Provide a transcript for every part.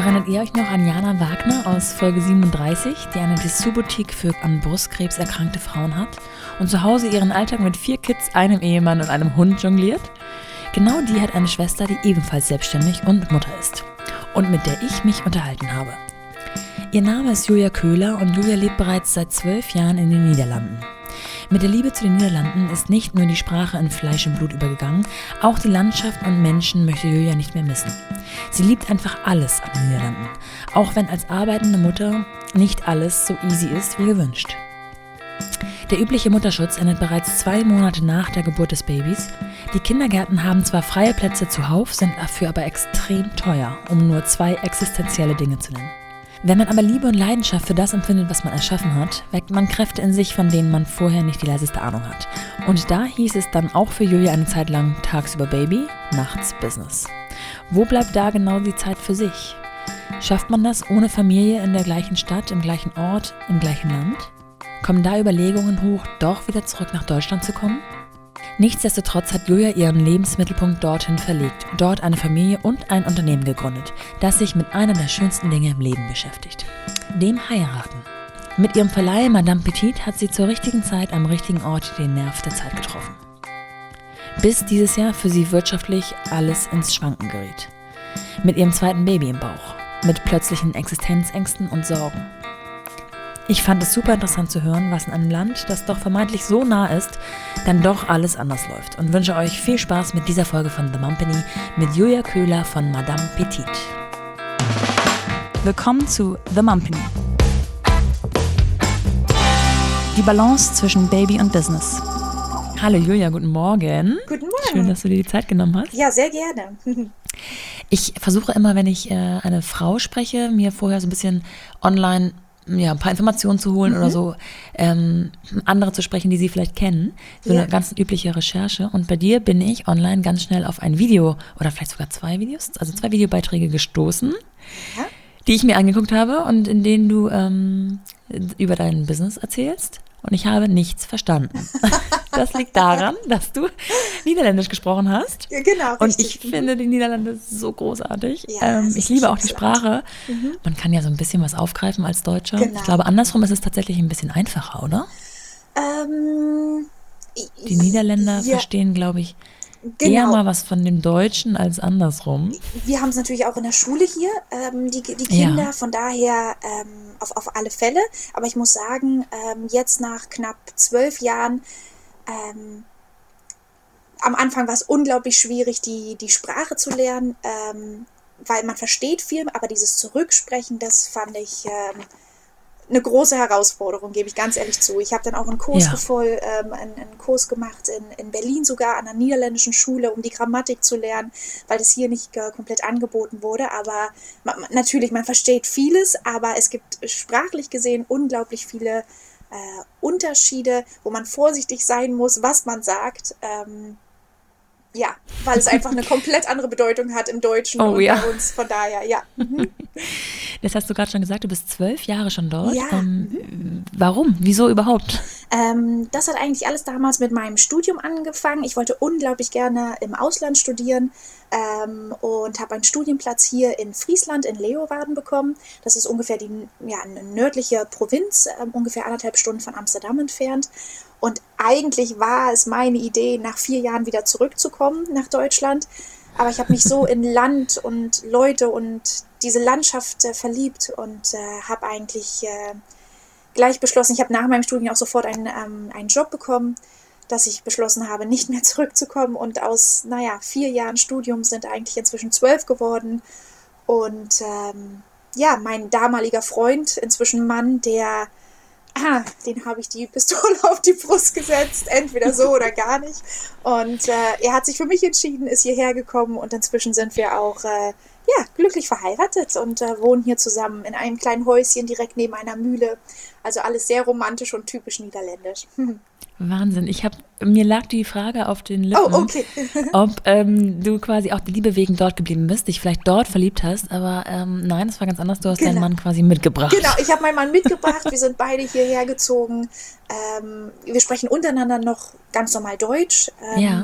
Erinnert ihr euch noch an Jana Wagner aus Folge 37, die eine Dessous-Boutique für an Brustkrebs erkrankte Frauen hat und zu Hause ihren Alltag mit 4 Kids, einem Ehemann und einem Hund jongliert? Genau die hat eine Schwester, die ebenfalls selbstständig und Mutter ist und mit der ich mich unterhalten habe. Ihr Name ist Julia Köhler und Julia lebt bereits seit 12 Jahren in den Niederlanden. Mit der Liebe zu den Niederlanden ist nicht nur die Sprache in Fleisch und Blut übergegangen, auch die Landschaft und Menschen möchte Julia nicht mehr missen. Sie liebt einfach alles an den Niederlanden, auch wenn als arbeitende Mutter nicht alles so easy ist wie gewünscht. Der übliche Mutterschutz endet bereits 2 Monate nach der Geburt des Babys. Die Kindergärten haben zwar freie Plätze zuhauf, sind dafür aber extrem teuer, um nur 2 existenzielle Dinge zu nennen. Wenn man aber Liebe und Leidenschaft für das empfindet, was man erschaffen hat, weckt man Kräfte in sich, von denen man vorher nicht die leiseste Ahnung hat. Und da hieß es dann auch für Julia eine Zeit lang tagsüber Baby, nachts Business. Wo bleibt da genau die Zeit für sich? Schafft man das ohne Familie in der gleichen Stadt, im gleichen Ort, im gleichen Land? Kommen da Überlegungen hoch, doch wieder zurück nach Deutschland zu kommen? Nichtsdestotrotz hat Julia ihren Lebensmittelpunkt dorthin verlegt, dort eine Familie und ein Unternehmen gegründet, das sich mit einer der schönsten Dinge im Leben beschäftigt: dem Heiraten. Mit ihrem Verleih Madame Petit hat sie zur richtigen Zeit am richtigen Ort den Nerv der Zeit getroffen. Bis dieses Jahr für sie wirtschaftlich alles ins Schwanken geriet. Mit ihrem zweiten Baby im Bauch, mit plötzlichen Existenzängsten und Sorgen. Ich fand es super interessant zu hören, was in einem Land, das doch vermeintlich so nah ist, dann doch alles anders läuft und wünsche euch viel Spaß mit dieser Folge von The Mumpany mit Julia Köhler von Madame Petit. Willkommen zu The Mumpany. Die Balance zwischen Baby und Business. Hallo Julia, guten Morgen. Guten Morgen. Schön, dass du dir die Zeit genommen hast. Ja, sehr gerne. Ich versuche immer, wenn ich eine Frau spreche, mir vorher so ein bisschen online ein paar Informationen zu holen oder so, andere zu sprechen, die sie vielleicht kennen. So eine ganz übliche Recherche. Und bei dir bin ich online ganz schnell auf ein Video oder vielleicht sogar 2 Videos, also 2 Videobeiträge gestoßen, die ich mir angeguckt habe und in denen du über dein Business erzählst. Und ich habe nichts verstanden. Das liegt daran, dass du Niederländisch gesprochen hast. Ja, genau. Und ich finde die Niederlande so großartig. Ja, ich liebe auch die Sprache. Man kann ja so ein bisschen was aufgreifen als Deutscher. Genau. Ich glaube, andersrum ist es tatsächlich ein bisschen einfacher, oder? Die Niederländer verstehen, glaube ich, eher mal was von dem Deutschen als andersrum. Wir haben es natürlich auch in der Schule hier, die Kinder, von daher auf alle Fälle. Aber ich muss sagen, jetzt nach knapp 12 Jahren, am Anfang war es unglaublich schwierig, die Sprache zu lernen, weil man versteht viel, aber dieses Zurücksprechen, das fand ich eine große Herausforderung, gebe ich ganz ehrlich zu. Ich habe dann auch einen Kurs einen Kurs gemacht in Berlin sogar, an einer niederländischen Schule, um die Grammatik zu lernen, weil das hier nicht komplett angeboten wurde. Aber natürlich, man versteht vieles, aber es gibt sprachlich gesehen unglaublich viele Unterschiede, wo man vorsichtig sein muss, was man sagt. Weil es einfach eine komplett andere Bedeutung hat im Deutschen und bei uns, von daher, Das hast du gerade schon gesagt, du bist 12 Jahre schon dort. Ja. Warum? Wieso überhaupt? Das hat eigentlich alles damals mit meinem Studium angefangen. Ich wollte unglaublich gerne im Ausland studieren und habe einen Studienplatz hier in Friesland, in Leeuwarden bekommen. Das ist ungefähr eine nördliche Provinz, ungefähr 1,5 Stunden von Amsterdam entfernt. Und eigentlich war es meine Idee, nach 4 Jahren wieder zurückzukommen nach Deutschland. Aber ich habe mich so in Land und Leute und diese Landschaft verliebt und habe eigentlich gleich beschlossen, ich habe nach meinem Studium auch sofort einen Job bekommen, dass ich beschlossen habe, nicht mehr zurückzukommen. Und aus 4 Jahren Studium sind eigentlich inzwischen 12 geworden. Und mein damaliger Freund, inzwischen Mann, den habe ich die Pistole auf die Brust gesetzt, entweder so oder gar nicht. Und er hat sich für mich entschieden, ist hierher gekommen und inzwischen sind wir auch glücklich verheiratet und wohnen hier zusammen in einem kleinen Häuschen direkt neben einer Mühle. Also alles sehr romantisch und typisch niederländisch. Wahnsinn. Mir lag die Frage auf den Lippen, ob du quasi auch die Liebe wegen dort geblieben bist, dich vielleicht dort verliebt hast, aber nein, das war ganz anders. Du hast deinen Mann quasi mitgebracht. Genau, ich habe meinen Mann mitgebracht. Wir sind beide hierher gezogen. Wir sprechen untereinander noch ganz normal Deutsch.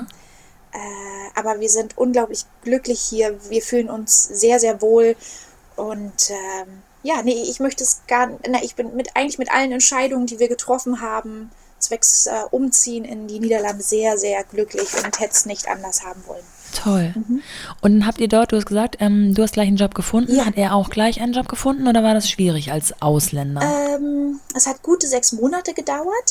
Aber wir sind unglaublich glücklich hier. Wir fühlen uns sehr, sehr wohl. Und ja, nee, ich möchte es gar nicht, ich bin eigentlich mit allen Entscheidungen, die wir getroffen haben, zwecks Umziehen in die Niederlande sehr, sehr glücklich und hätte es nicht anders haben wollen. Toll. Und dann habt ihr dort, du hast gesagt, du hast gleich einen Job gefunden. Ja. Hat er auch gleich einen Job gefunden oder war das schwierig als Ausländer? Es hat gute 6 Monate gedauert,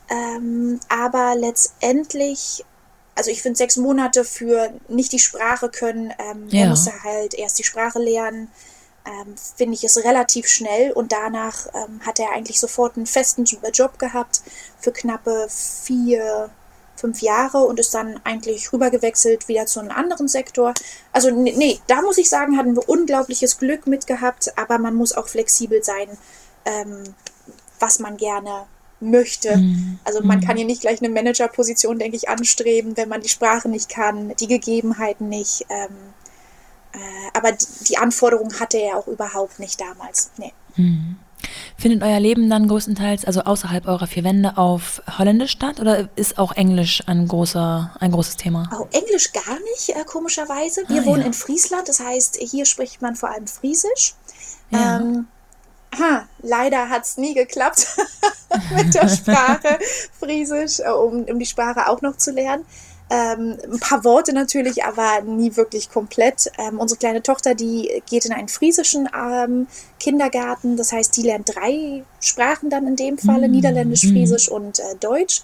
aber letztendlich, also ich finde 6 Monate für nicht die Sprache können, er Ja. musste halt erst die Sprache lernen, finde ich es relativ schnell und danach hat er eigentlich sofort einen festen Job gehabt für knappe 4, 5 Jahre und ist dann eigentlich rübergewechselt wieder zu einem anderen Sektor. Also nee, da muss ich sagen, hatten wir unglaubliches Glück mit gehabt, aber man muss auch flexibel sein, was man gerne möchte. Also man kann hier nicht gleich eine Managerposition, denke ich, anstreben, wenn man die Sprache nicht kann, die Gegebenheiten nicht. Aber die Anforderungen hatte er auch überhaupt nicht damals. Nee. Findet euer Leben dann größtenteils, also außerhalb eurer 4 Wände, auf Holländisch statt oder ist auch Englisch ein großes Thema? Oh, Englisch gar nicht, komischerweise. Wir wohnen ja. in Friesland, das heißt, hier spricht man vor allem Friesisch. Ja. Leider hat es nie geklappt mit der Sprache Friesisch, um die Sprache auch noch zu lernen. Ein paar Worte natürlich, aber nie wirklich komplett. Unsere kleine Tochter, die geht in einen friesischen Kindergarten. Das heißt, die lernt 3 Sprachen dann in dem Falle, Niederländisch, Friesisch und Deutsch.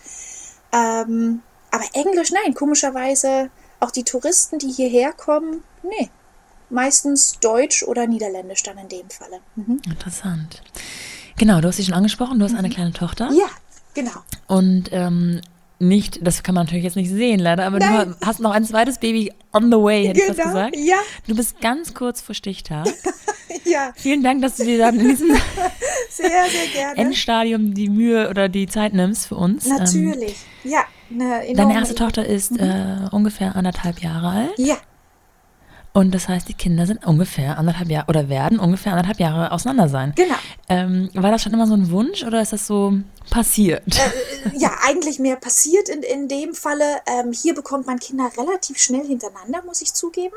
Aber Englisch, nein, komischerweise auch die Touristen, die hierher kommen, nee, meistens Deutsch oder Niederländisch dann in dem Falle. Interessant. Genau, du hast sie schon angesprochen, du hast eine kleine Tochter. Ja, genau. Und nicht, das kann man natürlich jetzt nicht sehen, leider, aber Nein. du hast noch ein zweites Baby on the way, hätte ich fast gesagt. Ja, Du bist ganz kurz vor Stichtag. ja, Vielen Dank, dass du dir dann in diesem sehr, sehr gerne. Endstadium die Mühe oder die Zeit nimmst für uns. Natürlich, ja. Eine Deine enorme erste Tochter ist ungefähr 1,5 Jahre alt. Ja, Und das heißt, die Kinder sind ungefähr 1,5 Jahre oder werden ungefähr 1,5 Jahre auseinander sein. genau. War das schon immer so ein Wunsch oder ist das so passiert? Ja, eigentlich mehr passiert in dem Falle. Hier bekommt man Kinder relativ schnell hintereinander, muss ich zugeben.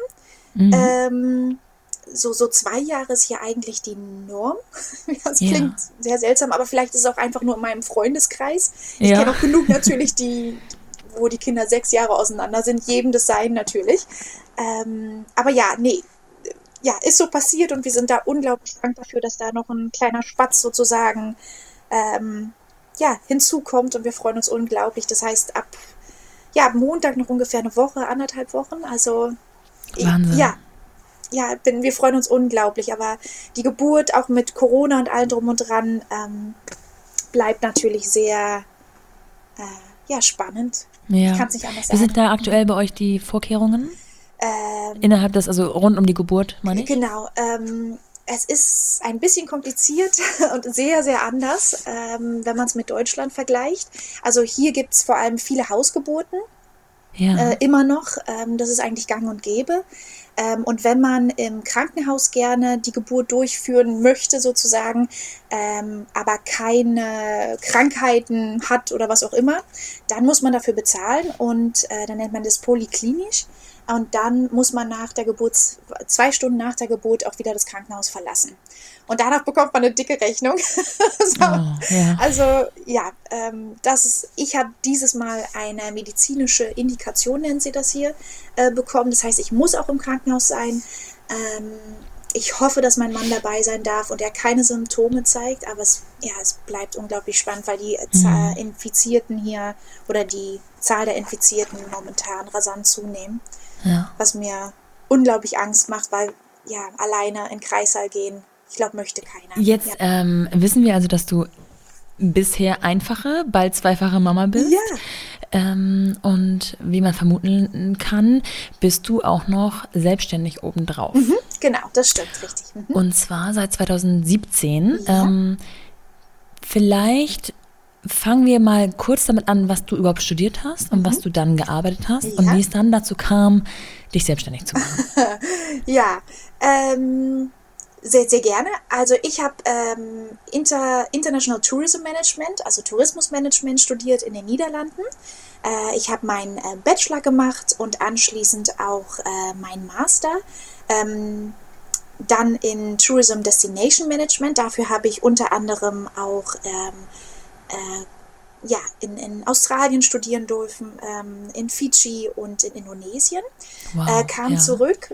So 2 Jahre ist hier eigentlich die Norm. Das Ja. klingt sehr seltsam, aber vielleicht ist es auch einfach nur in meinem Freundeskreis. Ich Ja. kenne auch genug natürlich, wo die Kinder 6 Jahre auseinander sind, jedem das sein natürlich. Aber ja, nee, ja, ist so passiert und wir sind da unglaublich dankbar dafür, dass da noch ein kleiner Spatz sozusagen ja, hinzukommt und wir freuen uns unglaublich. Das heißt, ab Montag noch ungefähr eine Woche, 1,5 Wochen, also Wahnsinn. wir freuen uns unglaublich, aber die Geburt auch mit Corona und allem drum und dran bleibt natürlich sehr spannend. Ja. Ich kann es nicht anders Wie sagen. sind da aktuell bei euch die Vorkehrungen? Innerhalb des, also rund um die Geburt, meine ich? Genau, es ist ein bisschen kompliziert und sehr, sehr anders, wenn man es mit Deutschland vergleicht. Also hier gibt es vor allem viele Hausgeburten, Ja. immer noch. Das ist eigentlich gang und gäbe. Und wenn man im Krankenhaus gerne die Geburt durchführen möchte, sozusagen, aber keine Krankheiten hat oder was auch immer, dann muss man dafür bezahlen und dann nennt man das polyklinisch. Und dann muss man nach der Geburt, 2 Stunden nach der Geburt, auch wieder das Krankenhaus verlassen. Und danach bekommt man eine dicke Rechnung. So. Ja. Also ja, ich habe dieses Mal eine medizinische Indikation, nennen sie das hier, bekommen. Das heißt, ich muss auch im Krankenhaus sein. Ich hoffe, dass mein Mann dabei sein darf und er keine Symptome zeigt, aber es bleibt unglaublich spannend, weil die Infizierten hier oder die Zahl der Infizierten momentan rasant zunehmen, Ja. was mir unglaublich Angst macht, weil ja, alleine in den Kreissaal gehen, ich glaube, möchte keiner. Jetzt Ja. wissen wir also, dass du bisher einfache, bald zweifache Mama bist. Ja. Und wie man vermuten kann, bist du auch noch selbstständig obendrauf. Genau, das stimmt, richtig. Und zwar seit 2017. Ja. Vielleicht fangen wir mal kurz damit an, was du überhaupt studiert hast und was du dann gearbeitet hast und Ja. wie es dann dazu kam, dich selbstständig zu machen. Ja, sehr, sehr gerne. Also ich habe International Tourism Management, also Tourismusmanagement studiert in den Niederlanden. Ich habe meinen Bachelor gemacht und anschließend auch meinen Master. Dann in Tourism Destination Management. Dafür habe ich unter anderem auch in Australien studieren dürfen, in Fidschi und in Indonesien. Wow, Kam ja. zurück.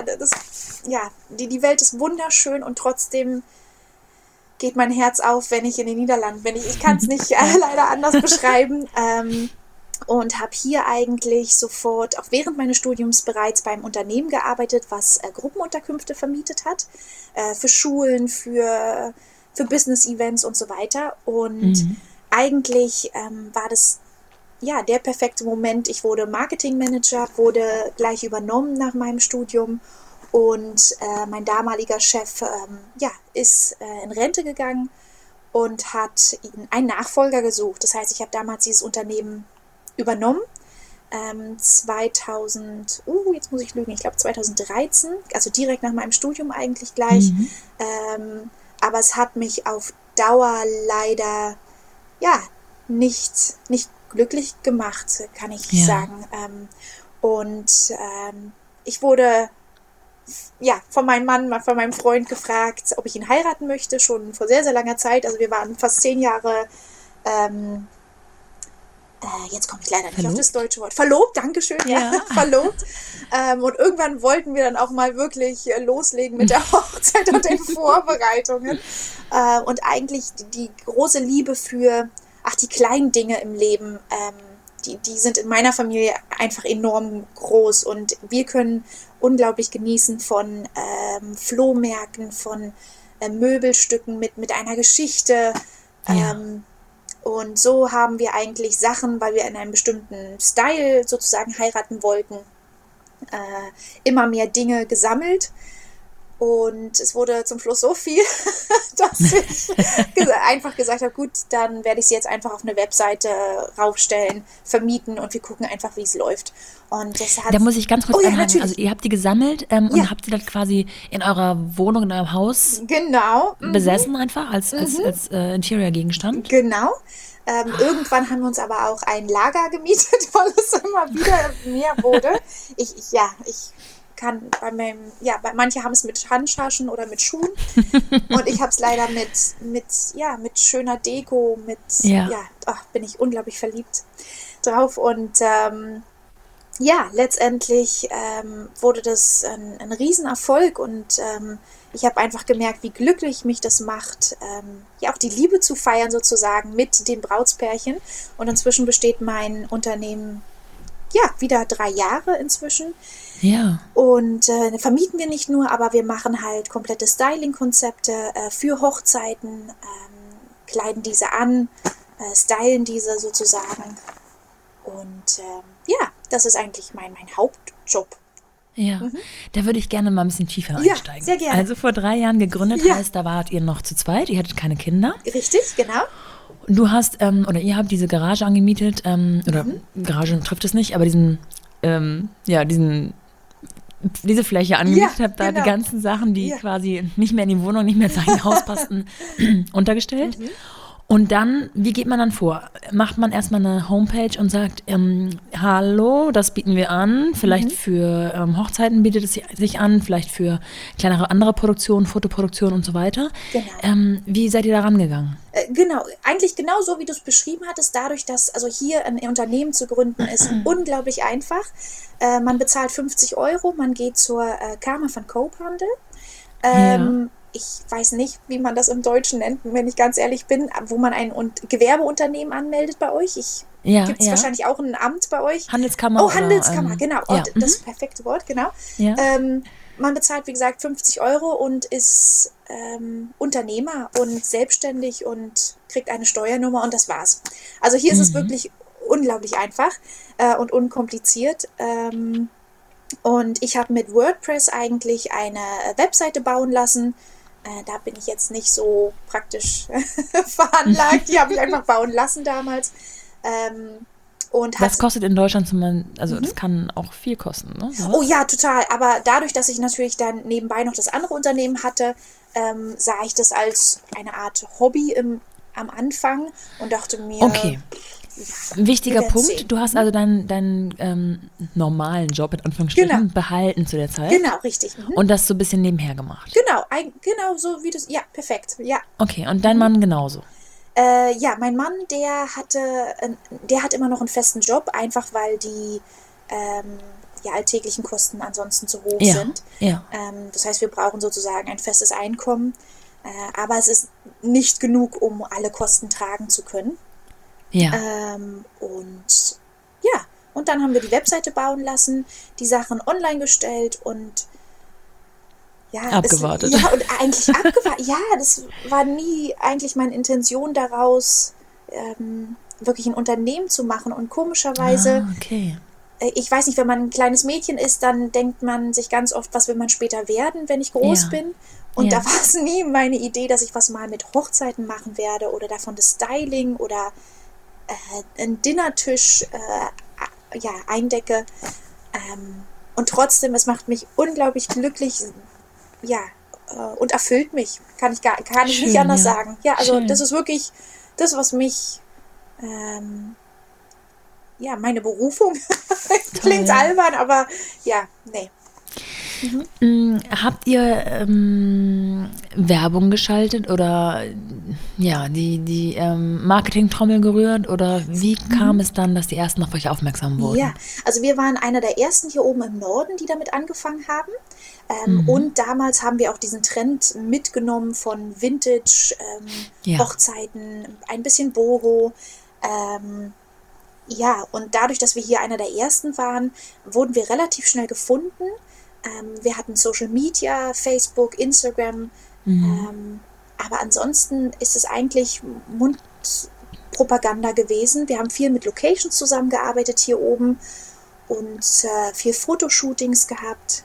Die Welt ist wunderschön und trotzdem geht mein Herz auf, wenn ich in den Niederlanden bin. Ich kann es nicht leider anders beschreiben. Und habe hier eigentlich sofort, auch während meines Studiums, bereits beim Unternehmen gearbeitet, was Gruppenunterkünfte vermietet hat, für Schulen, für Business-Events und so weiter. Und eigentlich war das der perfekte Moment. Ich wurde Marketingmanager, wurde gleich übernommen nach meinem Studium und mein damaliger Chef ist in Rente gegangen und hat einen Nachfolger gesucht. Das heißt, ich habe damals dieses Unternehmen übernommen. 2000, jetzt muss ich lügen, ich glaube 2013, also direkt nach meinem Studium eigentlich gleich. Aber es hat mich auf Dauer leider nicht glücklich gemacht, kann ich sagen. Ich wurde von meinem Mann, von meinem Freund gefragt, ob ich ihn heiraten möchte, schon vor sehr, sehr langer Zeit. Also wir waren fast 10 Jahre jetzt komme ich leider nicht auf das deutsche Wort. Verlobt, Dankeschön, verlobt. Und irgendwann wollten wir dann auch mal wirklich loslegen mit der Hochzeit und den Vorbereitungen. Und eigentlich die große Liebe für die kleinen Dinge im Leben, die sind in meiner Familie einfach enorm groß. Und wir können unglaublich genießen von Flohmärkten, von Möbelstücken mit einer Geschichte. Und so haben wir eigentlich Sachen, weil wir in einem bestimmten Style sozusagen heiraten wollten, immer mehr Dinge gesammelt. Und es wurde zum Schluss so viel, dass ich einfach gesagt habe, gut, dann werde ich sie jetzt einfach auf eine Webseite raufstellen, vermieten und wir gucken einfach, wie es läuft. Und das hat, da muss ich ganz kurz einhaken. natürlich. Also ihr habt die gesammelt und habt sie dann quasi in eurer Wohnung, in eurem Haus besessen einfach als Interior-Gegenstand? Genau. Irgendwann haben wir uns aber auch ein Lager gemietet, weil es immer wieder mehr wurde. Ich kann manche haben es mit Handtaschen oder mit Schuhen und ich habe es leider mit schöner Deko, bin ich unglaublich verliebt drauf und letztendlich wurde das ein Riesenerfolg und ich habe einfach gemerkt, wie glücklich mich das macht, auch die Liebe zu feiern sozusagen mit den Brautspärchen. Und inzwischen besteht mein Unternehmen wieder 3 Jahre inzwischen. Ja. Und vermieten wir nicht nur, aber wir machen halt komplette Styling-Konzepte für Hochzeiten, kleiden diese an, stylen diese sozusagen. Und das ist eigentlich mein Hauptjob. Ja, da würde ich gerne mal ein bisschen tiefer einsteigen. Sehr gerne. Also vor 3 Jahren gegründet, heißt, da wart ihr noch zu zweit, ihr hattet keine Kinder. Richtig, genau. Und du hast, ihr habt diese Garage angemietet, Garage trifft es nicht, aber diese Fläche angemietet, habt da die ganzen Sachen, die quasi nicht mehr in die Wohnung, nicht mehr zu einem Haus passten, untergestellt. Und dann, wie geht man dann vor? Macht man erstmal eine Homepage und sagt, hallo, das bieten wir an, vielleicht für Hochzeiten bietet es sich an, vielleicht für kleinere andere Produktionen, Fotoproduktionen und so weiter. Genau. Wie seid ihr da rangegangen? Genau, eigentlich genau so, wie du es beschrieben hattest, dadurch, dass also hier ein Unternehmen zu gründen ist unglaublich einfach. Man bezahlt 50 €, man geht zur Kammer von Coop-Handel. Ich weiß nicht, wie man das im Deutschen nennt, wenn ich ganz ehrlich bin, wo man ein Gewerbeunternehmen anmeldet bei euch. Gibt es wahrscheinlich auch ein Amt bei euch? Handelskammer. Oh, Handelskammer, genau. Das perfekte Wort, genau. Ja. Man bezahlt, wie gesagt, 50 € und ist Unternehmer und selbstständig und kriegt eine Steuernummer und das war's. Also hier ist es wirklich unglaublich einfach und unkompliziert. Und ich habe mit WordPress eigentlich eine Webseite bauen lassen. Da bin ich jetzt nicht so praktisch veranlagt. Die habe ich einfach bauen lassen damals. Was kostet in Deutschland das kann auch viel kosten, ne? So. Oh ja, total. Aber dadurch, dass ich natürlich dann nebenbei noch das andere Unternehmen hatte, sah ich das als eine Art Hobby am Anfang und dachte mir, Ein wichtiger wir werden Punkt, sehen. du hast also deinen normalen Job in Anführungsstrichen behalten zu der Zeit. Genau, richtig. Und das so ein bisschen nebenher gemacht. Genau so wie das, ja, perfekt, ja. Okay, und dein Mann genauso. Ja, mein Mann, der hat immer noch einen festen Job, einfach weil die alltäglichen Kosten ansonsten zu hoch sind. Ja. Das heißt, wir brauchen sozusagen ein festes Einkommen, aber es ist nicht genug, um alle Kosten tragen zu können. Ja. Und dann haben wir die Webseite bauen lassen, die Sachen online gestellt und abgewartet. Und eigentlich abgewartet. Ja, das war nie eigentlich meine Intention daraus, wirklich ein Unternehmen zu machen. Und komischerweise, okay. Ich weiß nicht, wenn man ein kleines Mädchen ist, dann denkt man sich ganz oft, was will man später werden, wenn ich groß bin. Und da war es nie meine Idee, dass ich was mal mit Hochzeiten machen werde oder davon das Styling oder einen Dinnertisch eindecke. Und trotzdem, es macht mich unglaublich glücklich, und erfüllt mich. Kann ich nicht anders sagen. Ja, also schön. Das ist wirklich das, was mich, meine Berufung, klingt albern, aber nee. Habt ihr Werbung geschaltet oder die Marketing-Trommel gerührt oder wie kam es dann, dass die ersten auf euch aufmerksam wurden? Ja, also wir waren einer der ersten hier oben im Norden, die damit angefangen haben. Und damals haben wir auch diesen Trend mitgenommen von Vintage, Hochzeiten, ein bisschen Boho. Und dadurch, dass wir hier einer der ersten waren, wurden wir relativ schnell gefunden. Wir hatten Social Media, Facebook, Instagram, aber ansonsten ist es eigentlich Mundpropaganda gewesen. Wir haben viel mit Locations zusammengearbeitet hier oben und viel Fotoshootings gehabt.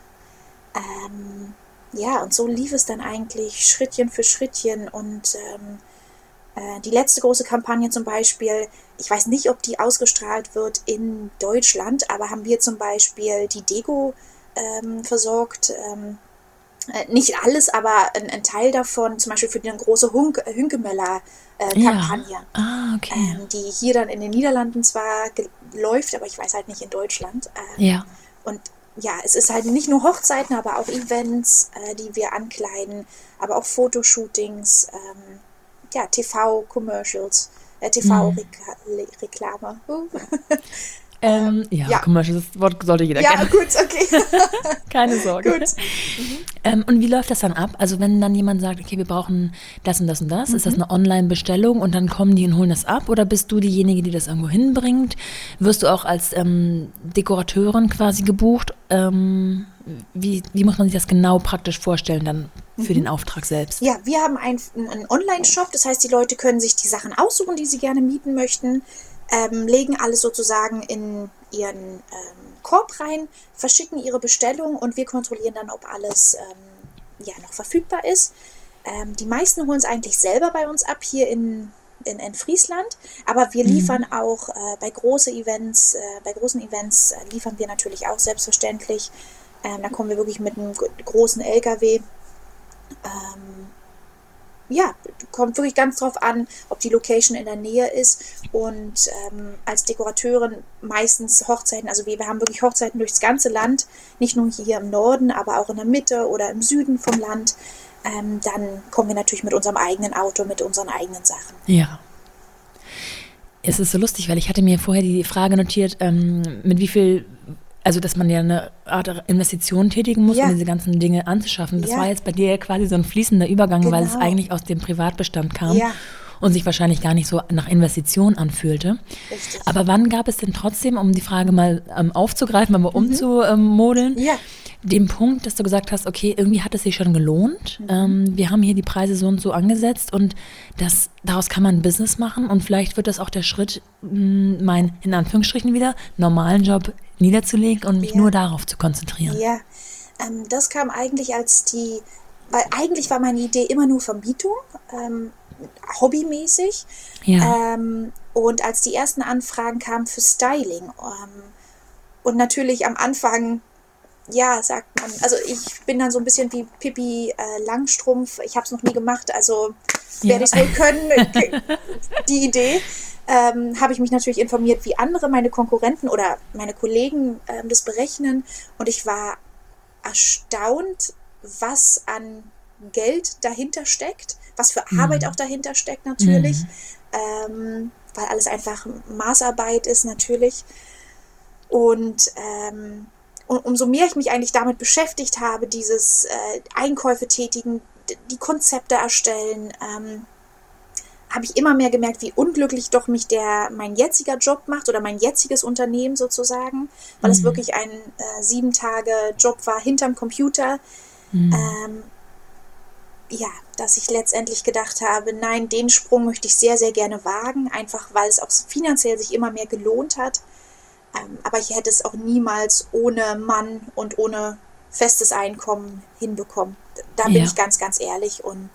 Und so lief es dann eigentlich Schrittchen für Schrittchen und die letzte große Kampagne zum Beispiel, ich weiß nicht, ob die ausgestrahlt wird in Deutschland, aber haben wir zum Beispiel die Deko versorgt. Nicht alles, aber ein Teil davon, zum Beispiel für die große Hunkemöller-Kampagne, okay. Die hier dann in den Niederlanden zwar läuft, aber ich weiß halt nicht in Deutschland. Und es ist halt nicht nur Hochzeiten, aber auch Events, die wir ankleiden, aber auch Fotoshootings, TV-Commercials, TV-Reklame. Commercial, das Wort sollte jeder kennen. Ja, gut, okay. Keine Sorge. Gut. Und wie läuft das dann ab? Also wenn dann jemand sagt, okay, wir brauchen das und das und das, ist das eine Online-Bestellung und dann kommen die und holen das ab? Oder bist du diejenige, die das irgendwo hinbringt? Wirst du auch als Dekorateurin quasi gebucht? Wie muss man sich das genau praktisch vorstellen dann für den Auftrag selbst? Ja, wir haben einen Online-Shop, das heißt, die Leute können sich die Sachen aussuchen, die sie gerne mieten möchten. Legen alles sozusagen in ihren Korb rein, verschicken ihre Bestellung und wir kontrollieren dann, ob alles noch verfügbar ist. Die meisten holen es eigentlich selber bei uns ab hier in Friesland, aber wir liefern auch bei großen Events liefern wir natürlich auch selbstverständlich. Da kommen wir wirklich mit einem großen LKW. Kommt wirklich ganz drauf an, ob die Location in der Nähe ist und als Dekorateurin meistens Hochzeiten, also wir haben wirklich Hochzeiten durchs ganze Land, nicht nur hier im Norden, aber auch in der Mitte oder im Süden vom Land, dann kommen wir natürlich mit unserem eigenen Auto, mit unseren eigenen Sachen. Ja. Es ist so lustig, weil ich hatte mir vorher die Frage notiert, mit wie viel, also dass man ja eine Art Investition tätigen muss, um diese ganzen Dinge anzuschaffen. Das war jetzt bei dir quasi so ein fließender Übergang, weil es eigentlich aus dem Privatbestand kam und sich wahrscheinlich gar nicht so nach Investition anfühlte. Richtig. Aber wann gab es denn trotzdem, um die Frage mal aufzugreifen, mal umzumodeln, den Punkt, dass du gesagt hast, okay, irgendwie hat es sich schon gelohnt. Wir haben hier die Preise so und so angesetzt und daraus kann man ein Business machen und vielleicht wird das auch der Schritt, meinen, in Anführungsstrichen wieder, normalen Job niederzulegen und mich nur darauf zu konzentrieren. Ja, das kam eigentlich weil eigentlich war meine Idee immer nur Vermietung, hobbymäßig. Ja. Und als die ersten Anfragen kamen für Styling und natürlich am Anfang, sagt man, also ich bin dann so ein bisschen wie Pippi Langstrumpf, ich habe es noch nie gemacht, also werde ich es wohl können, die Idee. habe ich mich natürlich informiert, wie andere, meine Konkurrenten oder meine Kollegen das berechnen. Und ich war erstaunt, was an Geld dahinter steckt, was für Arbeit auch dahinter steckt natürlich, weil alles einfach Maßarbeit ist natürlich. Und umso mehr ich mich eigentlich damit beschäftigt habe, dieses Einkäufe tätigen, die Konzepte erstellen, habe ich immer mehr gemerkt, wie unglücklich doch mich mein jetziger Job macht oder mein jetziges Unternehmen sozusagen, weil es wirklich ein 7-Tage-Job war hinterm Computer. Ja, dass ich letztendlich gedacht habe, nein, den Sprung möchte ich sehr, sehr gerne wagen, einfach weil es auch finanziell sich immer mehr gelohnt hat. Aber ich hätte es auch niemals ohne Mann und ohne festes Einkommen hinbekommen. Da bin ich ganz, ganz ehrlich. Und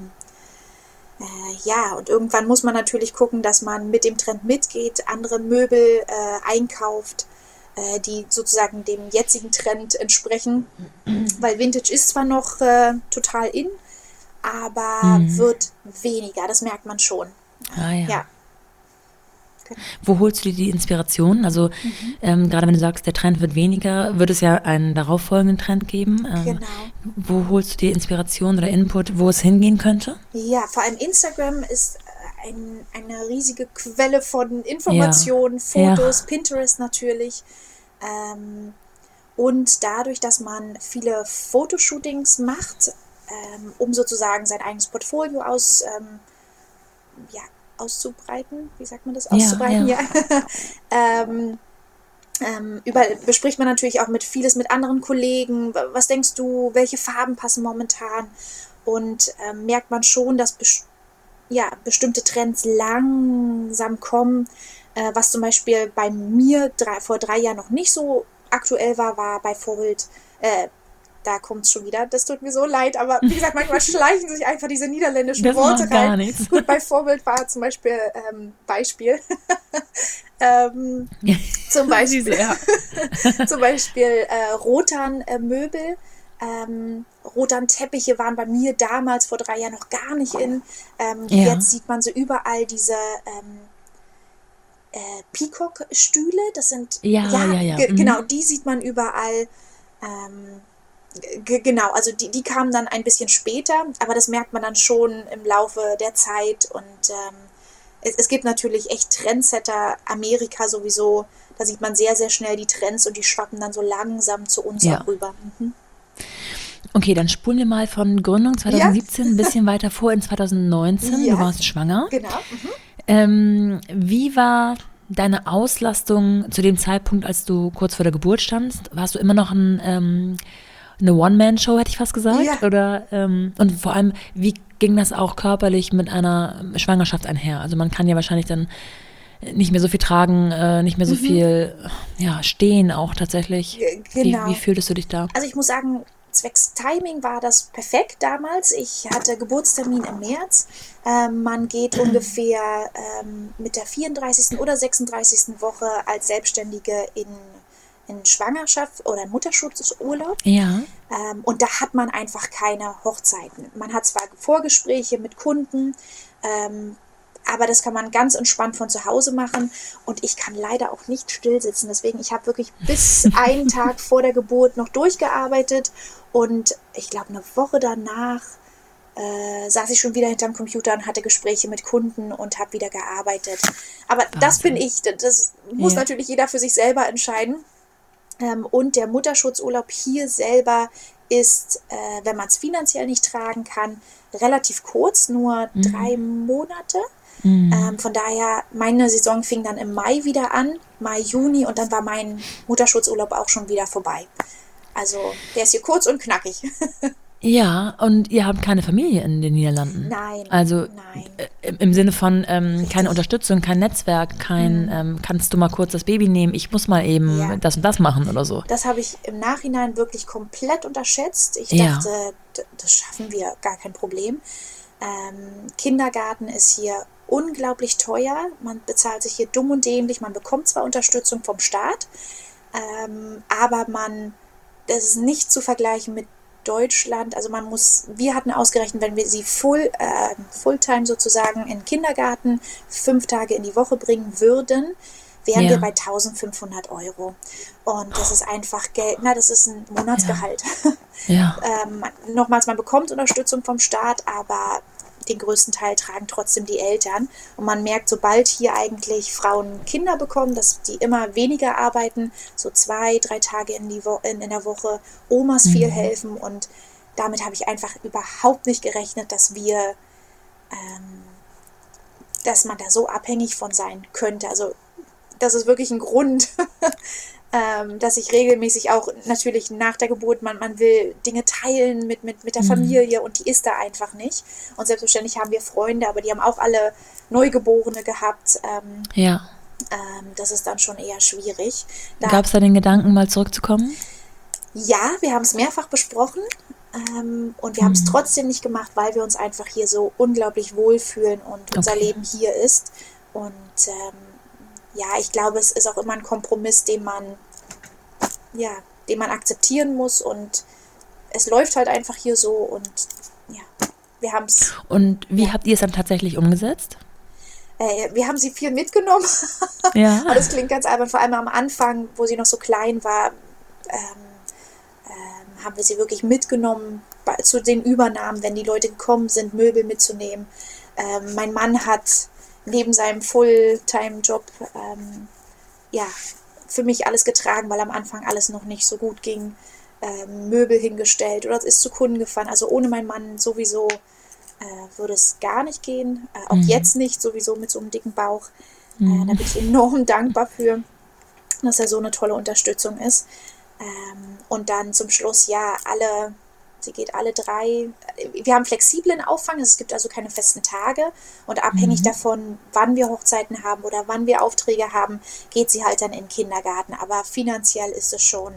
und irgendwann muss man natürlich gucken, dass man mit dem Trend mitgeht, andere Möbel einkauft, die sozusagen dem jetzigen Trend entsprechen. Weil Vintage ist zwar noch total in, aber wird weniger, das merkt man schon. Ja. Wo holst du dir die Inspiration? Also gerade wenn du sagst, der Trend wird weniger, wird es ja einen darauffolgenden Trend geben. Genau. Wo holst du dir Inspiration oder Input, wo es hingehen könnte? Ja, vor allem Instagram ist eine riesige Quelle von Informationen, Fotos, Pinterest natürlich. Und dadurch, dass man viele Fotoshootings macht, um sozusagen sein eigenes Portfolio auszubreiten, wie sagt man das? Auszubreiten, ja. Bespricht man natürlich auch vieles mit anderen Kollegen. Was denkst du, welche Farben passen momentan? Und merkt man schon, dass bestimmte Trends langsam kommen. Was zum Beispiel bei mir vor 3 Jahren noch nicht so aktuell war bei Vorbild, da kommt es schon wieder, das tut mir so leid, aber wie gesagt, manchmal schleichen sich einfach diese niederländischen Worte rein. Gar nichts. Gut, bei Vorbild war zum Beispiel zum Beispiel Rotan-Möbel. Rotan-Teppiche waren bei mir damals vor 3 Jahren noch gar nicht in. Jetzt sieht man so überall diese Peacock-Stühle. Das sind genau, die sieht man überall. Genau, also die kamen dann ein bisschen später, aber das merkt man dann schon im Laufe der Zeit. Und es gibt natürlich echt Trendsetter, Amerika sowieso, da sieht man sehr, sehr schnell die Trends und die schwappen dann so langsam zu uns auch rüber. Okay, dann spulen wir mal von Gründung 2017 ein bisschen weiter vor in 2019. Du warst schwanger. Genau. Wie war deine Auslastung zu dem Zeitpunkt, als du kurz vor der Geburt standst? Warst du immer noch eine One-Man-Show, hätte ich fast gesagt? Ja. Oder, und vor allem, wie ging das auch körperlich mit einer Schwangerschaft einher? Also man kann ja wahrscheinlich dann nicht mehr so viel tragen, nicht mehr so viel stehen auch tatsächlich. Genau. Wie fühltest du dich da? Also ich muss sagen, zwecks Timing war das perfekt damals. Ich hatte Geburtstermin im März. Man geht ungefähr mit der 34. oder 36. Woche als Selbstständige in Schwangerschaft oder Mutterschutzurlaub. Ja. Und da hat man einfach keine Hochzeiten. Man hat zwar Vorgespräche mit Kunden, aber das kann man ganz entspannt von zu Hause machen. Und ich kann leider auch nicht still sitzen. Deswegen, ich habe wirklich bis einen Tag vor der Geburt noch durchgearbeitet. Und ich glaube, eine Woche danach saß ich schon wieder hinterm Computer und hatte Gespräche mit Kunden und habe wieder gearbeitet. Aber das bin ich. Das muss natürlich jeder für sich selber entscheiden. Und der Mutterschutzurlaub hier selber ist, wenn man es finanziell nicht tragen kann, relativ kurz, nur 3 Monate. Von daher, meine Saison fing dann im Mai wieder an, Mai, Juni, und dann war mein Mutterschutzurlaub auch schon wieder vorbei. Also der ist hier kurz und knackig. Ja, und ihr habt keine Familie in den Niederlanden? Nein. Also im Sinne von keine Unterstützung, kein Netzwerk, kannst du mal kurz das Baby nehmen, ich muss mal eben das und das machen oder so. Das habe ich im Nachhinein wirklich komplett unterschätzt. Ich dachte, das schaffen wir, gar kein Problem. Kindergarten ist hier unglaublich teuer. Man bezahlt sich hier dumm und dämlich. Man bekommt zwar Unterstützung vom Staat, aber das ist nicht zu vergleichen mit Deutschland, also wir hatten ausgerechnet, wenn wir sie Fulltime sozusagen in den Kindergarten 5 Tage in die Woche bringen würden, wären wir bei 1.500 Euro. Und das ist einfach Geld, das ist ein Monatsgehalt. Ja. Nochmals, man bekommt Unterstützung vom Staat, aber den größten Teil tragen trotzdem die Eltern. Und man merkt, sobald hier eigentlich Frauen Kinder bekommen, dass die immer weniger arbeiten, so 2, 3 Tage in der Woche, Omas viel helfen. Und damit habe ich einfach überhaupt nicht gerechnet, dass man da so abhängig von sein könnte. Also das ist wirklich ein Grund, dass ich regelmäßig auch natürlich nach der Geburt, man will Dinge teilen mit der Familie und die ist da einfach nicht. Und selbstverständlich haben wir Freunde, aber die haben auch alle Neugeborene gehabt. Das ist dann schon eher schwierig. Gab es da den Gedanken, mal zurückzukommen? Ja, wir haben es mehrfach besprochen und wir haben es trotzdem nicht gemacht, weil wir uns einfach hier so unglaublich wohlfühlen und unser Leben hier ist. Und ich glaube, es ist auch immer ein Kompromiss, den man akzeptieren muss und es läuft halt einfach hier so und wir haben es. Und wie habt ihr es dann tatsächlich umgesetzt? Wir haben sie viel mitgenommen. Ja. Aber das klingt ganz albern, vor allem am Anfang, wo sie noch so klein war, haben wir sie wirklich mitgenommen zu den Übernahmen, wenn die Leute gekommen sind, Möbel mitzunehmen. Mein Mann hat neben seinem Fulltime-Job für mich alles getragen, weil am Anfang alles noch nicht so gut ging. Möbel hingestellt oder es ist zu Kunden gefahren. Also ohne meinen Mann sowieso würde es gar nicht gehen. Auch jetzt nicht, sowieso mit so einem dicken Bauch. Da bin ich enorm dankbar für, dass er so eine tolle Unterstützung ist. Und dann zum Schluss, sie geht alle 3. Wir haben flexiblen Auffang, es gibt also keine festen Tage und abhängig davon, wann wir Hochzeiten haben oder wann wir Aufträge haben, geht sie halt dann in den Kindergarten. Aber finanziell ist es schon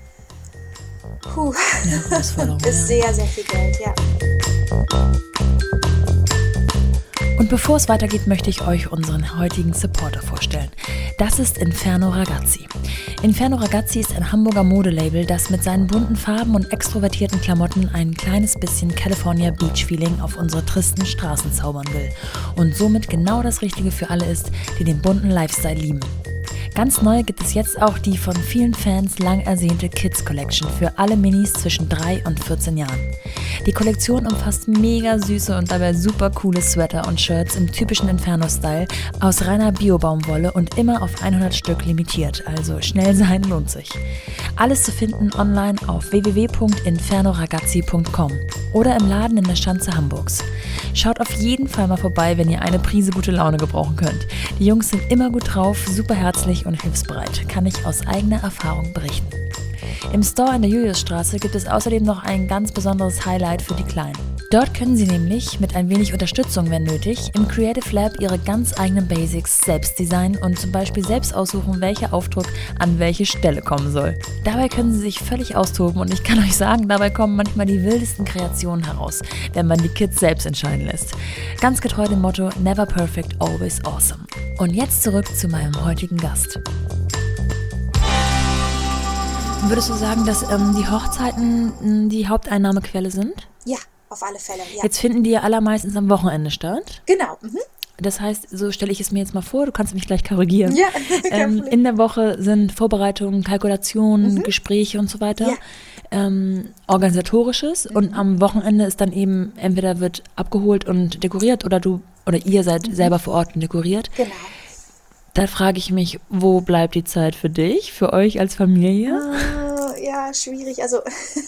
ist sehr, sehr viel Geld, ja. Und bevor es weitergeht, möchte ich euch unseren heutigen Supporter vorstellen. Das ist Inferno Ragazzi. Inferno Ragazzi ist ein Hamburger Modelabel, das mit seinen bunten Farben und extrovertierten Klamotten ein kleines bisschen California Beach Feeling auf unsere tristen Straßen zaubern will und somit genau das Richtige für alle ist, die den bunten Lifestyle lieben. Ganz neu gibt es jetzt auch die von vielen Fans lang ersehnte Kids Collection für alle Minis zwischen 3 und 14 Jahren. Die Kollektion umfasst mega süße und dabei super coole Sweater und Shirts im typischen Inferno-Style aus reiner Bio-Baumwolle und immer auf 100 Stück limitiert, also schnell sein lohnt sich. Alles zu finden online auf www.infernoragazzi.com oder im Laden in der Schanze Hamburgs. Schaut auf jeden Fall mal vorbei, wenn ihr eine Prise gute Laune gebrauchen könnt. Die Jungs sind immer gut drauf, super herzlich und hilfsbereit, kann ich aus eigener Erfahrung berichten. Im Store in der Juliusstraße gibt es außerdem noch ein ganz besonderes Highlight für die Kleinen. Dort können sie nämlich, mit ein wenig Unterstützung wenn nötig, im Creative Lab ihre ganz eigenen Basics selbst designen und zum Beispiel selbst aussuchen, welcher Aufdruck an welche Stelle kommen soll. Dabei können sie sich völlig austoben und ich kann euch sagen, dabei kommen manchmal die wildesten Kreationen heraus, wenn man die Kids selbst entscheiden lässt. Ganz getreu dem Motto Never Perfect, Always Awesome. Und jetzt zurück zu meinem heutigen Gast. Würdest du sagen, dass die Hochzeiten die Haupteinnahmequelle sind? Ja, auf alle Fälle, ja. Jetzt finden die ja allermeistens am Wochenende statt. Genau. Das heißt, so stelle ich es mir jetzt mal vor, du kannst mich gleich korrigieren. Ja, in der Woche sind Vorbereitungen, Kalkulationen, Gespräche und so weiter. Ja. Organisatorisches und am Wochenende ist dann eben, entweder wird abgeholt und dekoriert oder ihr seid selber vor Ort und dekoriert. Genau. Da frage ich mich, wo bleibt die Zeit für dich, für euch als Familie? Ja, schwierig. Also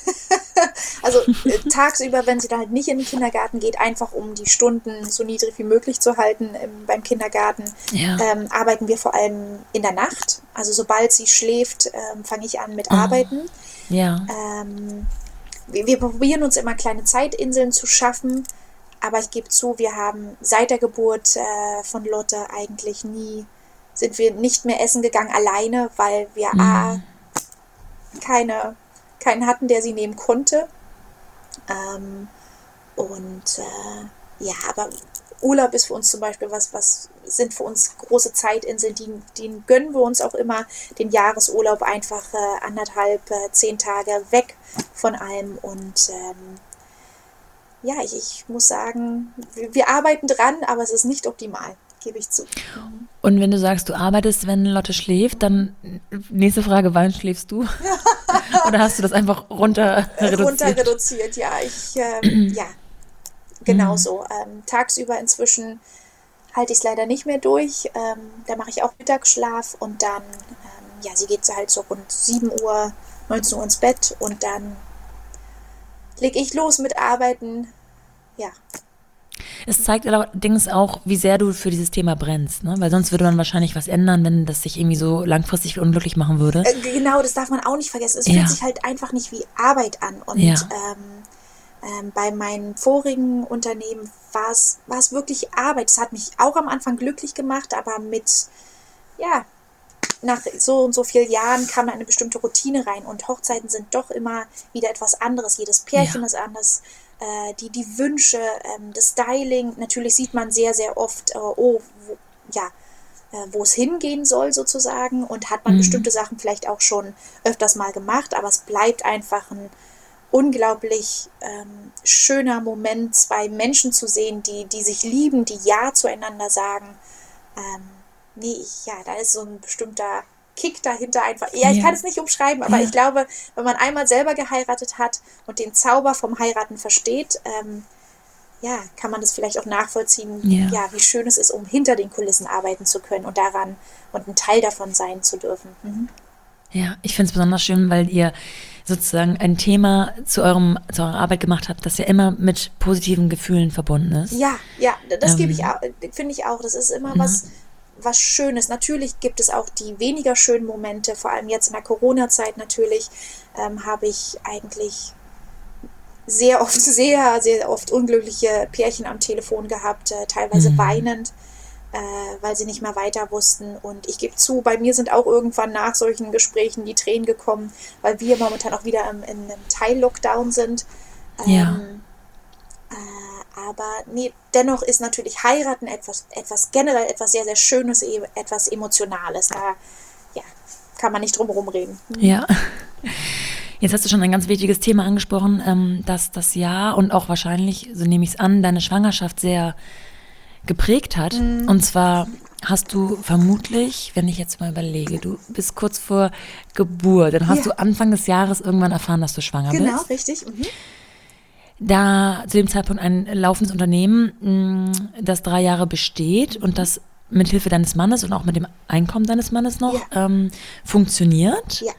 tagsüber, wenn sie dann halt nicht in den Kindergarten geht, einfach um die Stunden so niedrig wie möglich zu halten beim Kindergarten, arbeiten wir vor allem in der Nacht. Also sobald sie schläft, fange ich an mit Arbeiten. Ja. Wir probieren uns immer kleine Zeitinseln zu schaffen, aber ich gebe zu, wir haben seit der Geburt von Lotte eigentlich sind wir nicht mehr essen gegangen alleine, weil wir keinen hatten, der sie nehmen konnte. Aber Urlaub ist für uns zum Beispiel was sind für uns große Zeitinseln, die gönnen wir uns auch immer, den Jahresurlaub einfach 10 Tage weg von allem und ja, ich muss sagen, wir arbeiten dran, aber es ist nicht optimal, gebe ich zu. Und wenn du sagst, du arbeitest, wenn Lotte schläft, dann nächste Frage, wann schläfst du? Oder hast du das einfach runter reduziert? Ja. Ja, genau so. Tagsüber inzwischen halte ich es leider nicht mehr durch. Da mache ich auch Mittagsschlaf und dann, ja, sie geht halt so rund 7 Uhr, 19 Uhr ins Bett und dann lege ich los mit Arbeiten. Ja. Es zeigt allerdings auch, wie sehr du für dieses Thema brennst, ne? Weil sonst würde man wahrscheinlich was ändern, wenn das sich irgendwie so langfristig unglücklich machen würde. Genau, das darf man auch nicht vergessen. Es fühlt sich halt einfach nicht wie Arbeit an. Und bei meinen vorigen Unternehmen war es wirklich Arbeit. Es hat mich auch am Anfang glücklich gemacht, aber nach so und so vielen Jahren kam eine bestimmte Routine rein und Hochzeiten sind doch immer wieder etwas anderes. Jedes Pärchen ist anders. Die Wünsche, das Styling, natürlich sieht man sehr, sehr oft, wo es hingehen soll sozusagen und hat man bestimmte Sachen vielleicht auch schon öfters mal gemacht, aber es bleibt einfach ein unglaublich schöner Moment, zwei Menschen zu sehen, die sich lieben, die Ja zueinander sagen. Da ist so ein bestimmter Kick dahinter einfach. Ja, ich kann es nicht umschreiben, aber ich glaube, wenn man einmal selber geheiratet hat und den Zauber vom Heiraten versteht, kann man das vielleicht auch nachvollziehen, wie schön es ist, um hinter den Kulissen arbeiten zu können und daran und ein Teil davon sein zu dürfen. Mhm. Ja, ich finde es besonders schön, weil ihr sozusagen ein Thema zu eurer Arbeit gemacht habt, das ja immer mit positiven Gefühlen verbunden ist. Ja, das finde ich auch. Das ist immer was Schönes. Natürlich gibt es auch die weniger schönen Momente, vor allem jetzt in der Corona-Zeit natürlich, habe ich eigentlich sehr oft unglückliche Pärchen am Telefon gehabt, teilweise weinend, weil sie nicht mehr weiter wussten. Und ich gebe zu, bei mir sind auch irgendwann nach solchen Gesprächen die Tränen gekommen, weil wir momentan auch wieder in einem Teil-Lockdown sind. Aber dennoch ist natürlich Heiraten etwas generell etwas sehr, sehr Schönes, etwas Emotionales. Da kann man nicht drum herum reden. Ja. Jetzt hast du schon ein ganz wichtiges Thema angesprochen, dass das Jahr und auch wahrscheinlich, so nehme ich es an, deine Schwangerschaft sehr geprägt hat. Und zwar hast du vermutlich, wenn ich jetzt mal überlege, du bist kurz vor Geburt, dann hast du Anfang des Jahres irgendwann erfahren, dass du schwanger bist. Genau, richtig. Mhm. Da zu dem Zeitpunkt ein laufendes Unternehmen, das 3 Jahre besteht und das mit Hilfe deines Mannes und auch mit dem Einkommen deines Mannes noch funktioniert. Ja.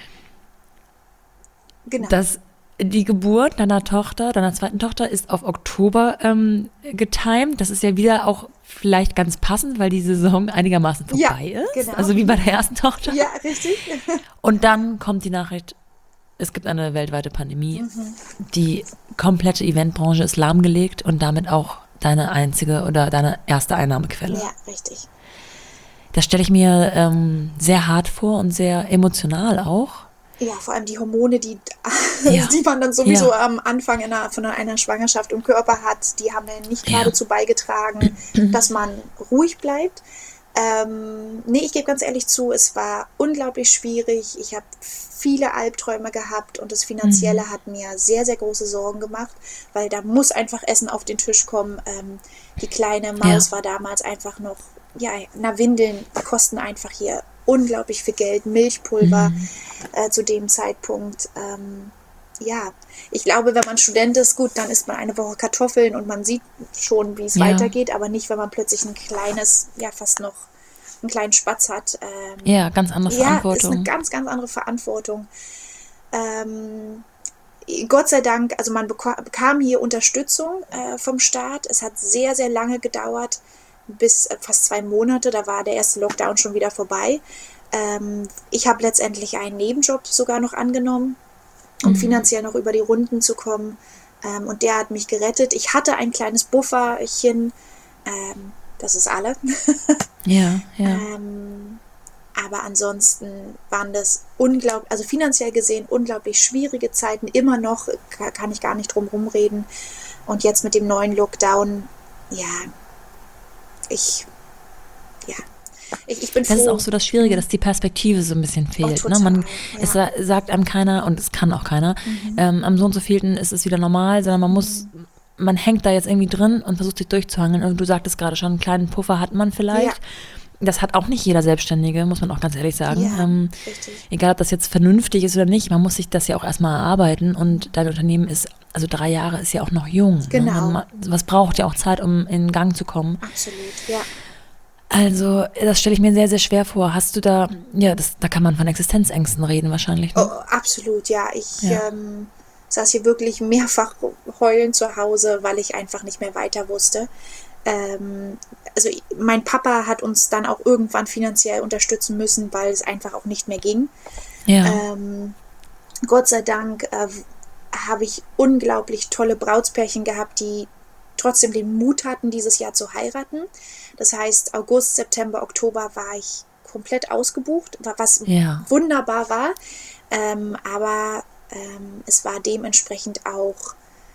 Genau. Die Geburt deiner zweiten Tochter, ist auf Oktober getimt. Das ist ja wieder auch vielleicht ganz passend, weil die Saison einigermaßen vorbei ist. Genau. Also wie bei der ersten Tochter. Ja, richtig. Und dann kommt die Nachricht, es gibt eine weltweite Pandemie. Die komplette Eventbranche ist lahmgelegt und damit auch deine einzige oder deine erste Einnahmequelle. Ja, richtig. Das stelle ich mir sehr hart vor und sehr emotional auch. Ja, vor allem die Hormone, die man dann sowieso am Anfang von einer Schwangerschaft im Körper hat, die haben ja nicht gerade dazu beigetragen, dass man ruhig bleibt. Ich gebe ganz ehrlich zu, es war unglaublich schwierig. Ich habe viele Albträume gehabt und das Finanzielle hat mir sehr, sehr große Sorgen gemacht, weil da muss einfach Essen auf den Tisch kommen. Die kleine Maus war damals einfach noch, Windeln kosten einfach hier unglaublich viel Geld, Milchpulver zu dem Zeitpunkt. Ich glaube, wenn man Student ist, gut, dann isst man eine Woche Kartoffeln und man sieht schon, wie es weitergeht, aber nicht, wenn man plötzlich ein kleines, fast noch einen kleinen Spatz hat. Ganz andere Verantwortung. Ja, ist eine ganz, ganz andere Verantwortung. Gott sei Dank, also man bekam hier Unterstützung vom Staat. Es hat sehr, sehr lange gedauert, bis fast 2 Monate, da war der erste Lockdown schon wieder vorbei. Ich habe letztendlich einen Nebenjob sogar noch angenommen, um finanziell noch über die Runden zu kommen. Und der hat mich gerettet. Ich hatte ein kleines Bufferchen, das ist alle. Aber ansonsten waren das finanziell gesehen unglaublich schwierige Zeiten. Immer noch, kann ich gar nicht drum rumreden. Und jetzt mit dem neuen Lockdown, ja, ich bin Das ist froh. auch so das Schwierige, dass die Perspektive so ein bisschen fehlt. Total, Ne? Es sagt einem keiner und es kann auch keiner, am so und so vielten ist es wieder normal, sondern man hängt da jetzt irgendwie drin und versucht sich durchzuhangeln. Und du sagtest gerade schon, einen kleinen Puffer hat man vielleicht. Ja. Das hat auch nicht jeder Selbstständige, muss man auch ganz ehrlich sagen. Ja, richtig. Egal, ob das jetzt vernünftig ist oder nicht, man muss sich das ja auch erstmal erarbeiten. Und dein Unternehmen ist, also 3 Jahre ist ja auch noch jung. Genau. Ne? Was braucht ja auch Zeit, um in Gang zu kommen. Absolut, ja. Also, das stelle ich mir sehr, sehr schwer vor. Hast du da, da kann man von Existenzängsten reden wahrscheinlich. Ne? Oh, absolut, ja. Ich saß hier wirklich mehrfach heulend zu Hause, weil ich einfach nicht mehr weiter wusste. Also mein Papa hat uns dann auch irgendwann finanziell unterstützen müssen, weil es einfach auch nicht mehr ging. Ja. Gott sei Dank habe ich unglaublich tolle Brautspärchen gehabt, die trotzdem den Mut hatten, dieses Jahr zu heiraten. Das heißt, August, September, Oktober war ich komplett ausgebucht, was wunderbar war. Aber es war dementsprechend auch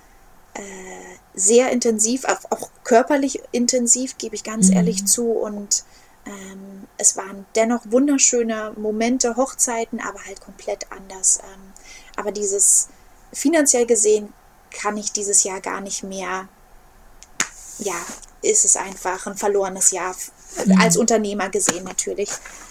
sehr intensiv, auch körperlich intensiv, gebe ich ganz ehrlich zu. Und es waren dennoch wunderschöne Momente, Hochzeiten, aber halt komplett anders. Aber dieses finanziell gesehen kann ich dieses Jahr gar nicht mehr, ist es einfach ein verlorenes Jahr, als Unternehmer gesehen natürlich.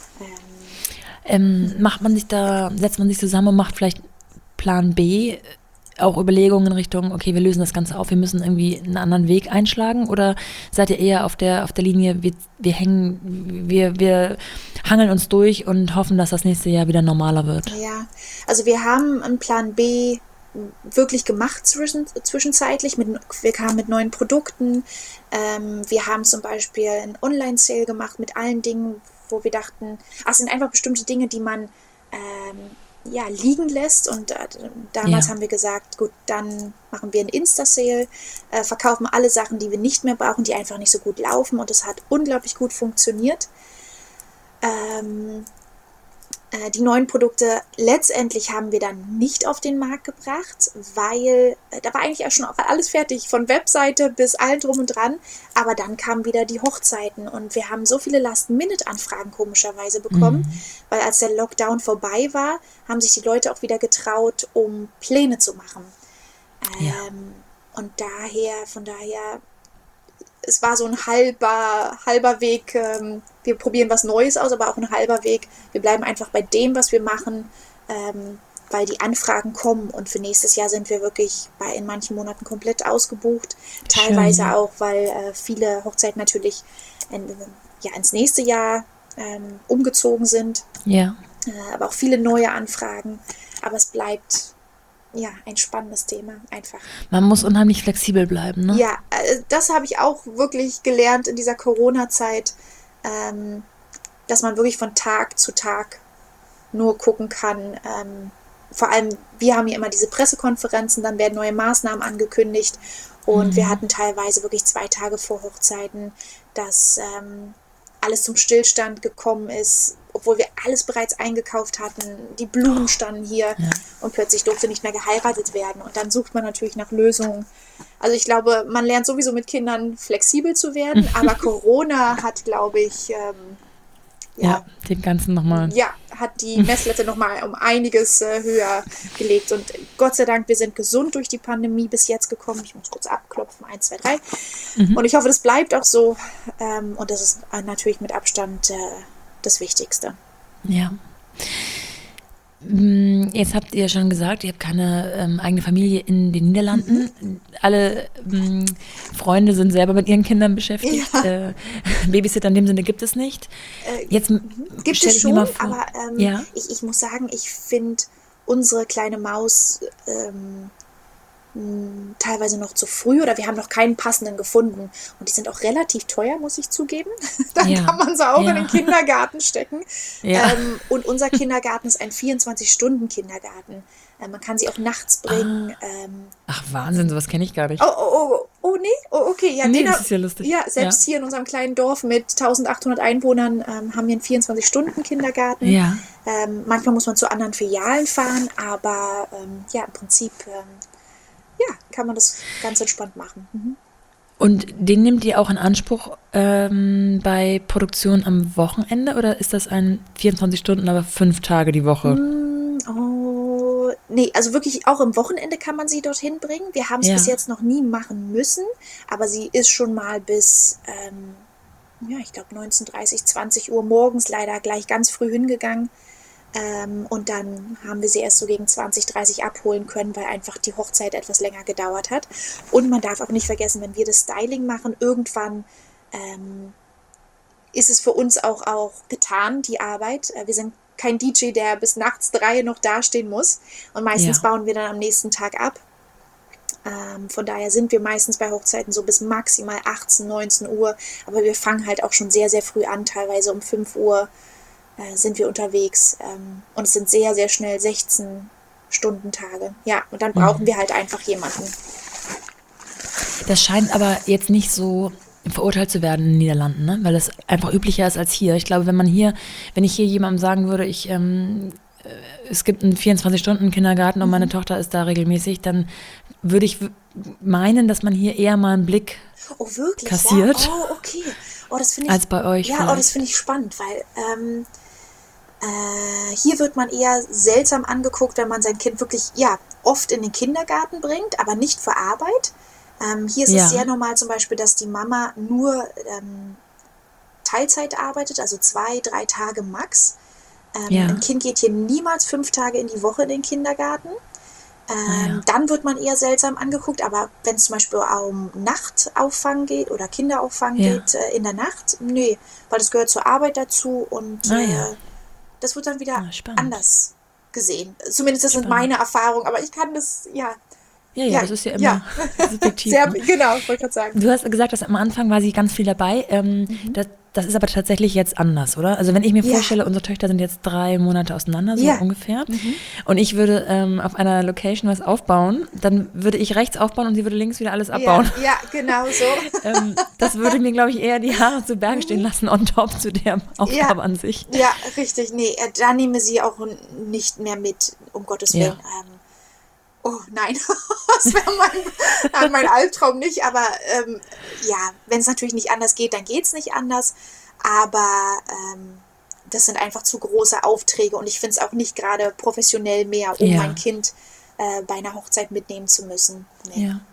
Setzt man sich zusammen und macht vielleicht Plan B, auch Überlegungen in Richtung, okay, wir lösen das Ganze auf, wir müssen irgendwie einen anderen Weg einschlagen, oder seid ihr eher auf der Linie, wir hangeln uns durch und hoffen, dass das nächste Jahr wieder normaler wird? Ja, also wir haben einen Plan B wirklich gemacht zwischenzeitlich. Wir kamen mit neuen Produkten. Wir haben zum Beispiel einen Online-Sale gemacht mit allen Dingen, wo wir dachten, es sind einfach bestimmte Dinge, die man liegen lässt. Und damals haben wir gesagt, gut, dann machen wir einen Insta-Sale, verkaufen alle Sachen, die wir nicht mehr brauchen, die einfach nicht so gut laufen. Und das hat unglaublich gut funktioniert. Die neuen Produkte letztendlich haben wir dann nicht auf den Markt gebracht, weil da war eigentlich auch schon alles fertig, von Webseite bis allem drum und dran. Aber dann kamen wieder die Hochzeiten und wir haben so viele Last-Minute-Anfragen komischerweise bekommen, weil als der Lockdown vorbei war, haben sich die Leute auch wieder getraut, um Pläne zu machen. Und von daher, es war so ein halber Weg, wir probieren was Neues aus, aber auch ein halber Weg. Wir bleiben einfach bei dem, was wir machen, weil die Anfragen kommen. Und für nächstes Jahr sind wir wirklich in manchen Monaten komplett ausgebucht. Teilweise auch, weil viele Hochzeiten natürlich ins nächste Jahr umgezogen sind. Ja. Aber auch viele neue Anfragen. Aber es bleibt ein spannendes Thema einfach. Man muss unheimlich flexibel bleiben, ne? Ja, das habe ich auch wirklich gelernt in dieser Corona-Zeit, dass man wirklich von Tag zu Tag nur gucken kann. Vor allem, wir haben ja immer diese Pressekonferenzen, dann werden neue Maßnahmen angekündigt und wir hatten teilweise wirklich 2 Tage vor Hochzeiten, dass alles zum Stillstand gekommen ist, obwohl wir alles bereits eingekauft hatten. Die Blumen standen hier und plötzlich durfte nicht mehr geheiratet werden. Und dann sucht man natürlich nach Lösungen. Also ich glaube, man lernt sowieso mit Kindern flexibel zu werden, aber Corona hat, glaube ich, den ganzen nochmal. Ja, hat die Messlatte nochmal um einiges höher gelegt. Und Gott sei Dank, wir sind gesund durch die Pandemie bis jetzt gekommen. Ich muss kurz abklopfen, 1, 2, 3. Und ich hoffe, das bleibt auch so. Und das ist natürlich mit Abstand das Wichtigste. Ja. Jetzt habt ihr schon gesagt, ihr habt keine eigene Familie in den Niederlanden. Alle Freunde sind selber mit ihren Kindern beschäftigt. Ja. Babysitter in dem Sinne gibt es nicht. Jetzt gibt es schon, aber ja? ich muss sagen, ich finde unsere kleine Maus teilweise noch zu früh oder wir haben noch keinen passenden gefunden. Und die sind auch relativ teuer, muss ich zugeben. Dann kann man sie auch in den Kindergarten stecken. Ja. Und unser Kindergarten ist ein 24-Stunden-Kindergarten. Man kann sie auch nachts bringen. Ach, Wahnsinn, sowas kenne ich gar nicht. Oh, nee? Oh, okay. Ja, das ist ja lustig. Ja, selbst hier in unserem kleinen Dorf mit 1800 Einwohnern haben wir einen 24-Stunden-Kindergarten. Ja. Manchmal muss man zu anderen Filialen fahren, aber im Prinzip kann man das ganz entspannt machen. Und den nehmt ihr auch in Anspruch bei Produktion am Wochenende oder ist das ein 24 Stunden, aber 5 Tage die Woche? Oh, nee, also wirklich auch am Wochenende kann man sie dorthin bringen. Wir haben es bis Ja, jetzt noch nie machen müssen, aber sie ist schon mal bis, ja, ich glaube 19:30, 20 Uhr morgens leider gleich ganz früh hingegangen. Und dann haben wir sie erst so gegen 20, 30 abholen können, weil einfach die Hochzeit etwas länger gedauert hat. Und man darf auch nicht vergessen, wenn wir das Styling machen, irgendwann ist es für uns auch getan, die Arbeit. Wir sind kein DJ, der bis nachts 3 noch dastehen muss. Und meistens ja. bauen wir dann am nächsten Tag ab. Von daher sind wir meistens bei Hochzeiten so bis maximal 18, 19 Uhr. Aber wir fangen halt auch schon sehr, sehr früh an. Teilweise um 5 Uhr sind wir unterwegs. Und es sind sehr, sehr schnell 16-Stunden-Tage. Ja, und dann brauchen wir halt einfach jemanden. Das scheint aber jetzt nicht so verurteilt zu werden in den Niederlanden, ne? Weil das einfach üblicher ist als hier. Ich glaube, wenn ich hier jemandem sagen würde, es gibt einen 24-Stunden-Kindergarten und meine Tochter ist da regelmäßig, dann würde ich meinen, dass man hier eher mal einen Blick Oh, wirklich? kassiert, Ja? Oh, okay. Oh, das finde ich, als bei euch ja, oh, das vielleicht. finde ich spannend, weil hier wird man eher seltsam angeguckt, wenn man sein Kind wirklich, ja, oft in den Kindergarten bringt, aber nicht für Arbeit. Hier ist es sehr Ja, normal zum Beispiel, dass die Mama nur Teilzeit arbeitet, also 2, 3 Tage max. Ein ja, Kind geht hier niemals 5 Tage in die Woche in den Kindergarten. naja, Dann wird man eher seltsam angeguckt, aber wenn es zum Beispiel um Nachtauffang geht oder Kinderauffang ja, geht in der Nacht, nee, weil das gehört zur Arbeit dazu und naja, das wird dann wieder spannend, anders gesehen. Zumindest das sind meine spannend. Erfahrungen, aber ich kann das, ja, Ja, ja, ja, das ist ja ja, immer subjektiv, sehr, ne? genau, ich wollte gerade sagen. Du hast gesagt, dass am Anfang war sie ganz viel dabei. Das ist aber tatsächlich jetzt anders, oder? Also wenn ich mir Ja, vorstelle, unsere Töchter sind jetzt 3 Monate auseinander, so ja, ungefähr, und ich würde auf einer Location was aufbauen, dann würde ich rechts aufbauen und sie würde links wieder alles ja, abbauen. ja, genau so. Das würde mir, glaube ich, eher die Haare zu Berge stehen lassen on top zu der Ja, Aufgabe an sich. ja, richtig. Nee, da nehme sie auch nicht mehr mit, um Gottes Willen. Ja, Oh nein, das wäre mein Albtraum nicht, aber ja, wenn es natürlich nicht anders geht, dann geht es nicht anders. Aber das sind einfach zu große Aufträge und ich finde es auch nicht gerade professionell mehr, um mein ja, Kind bei einer Hochzeit mitnehmen zu müssen. Nee. ja.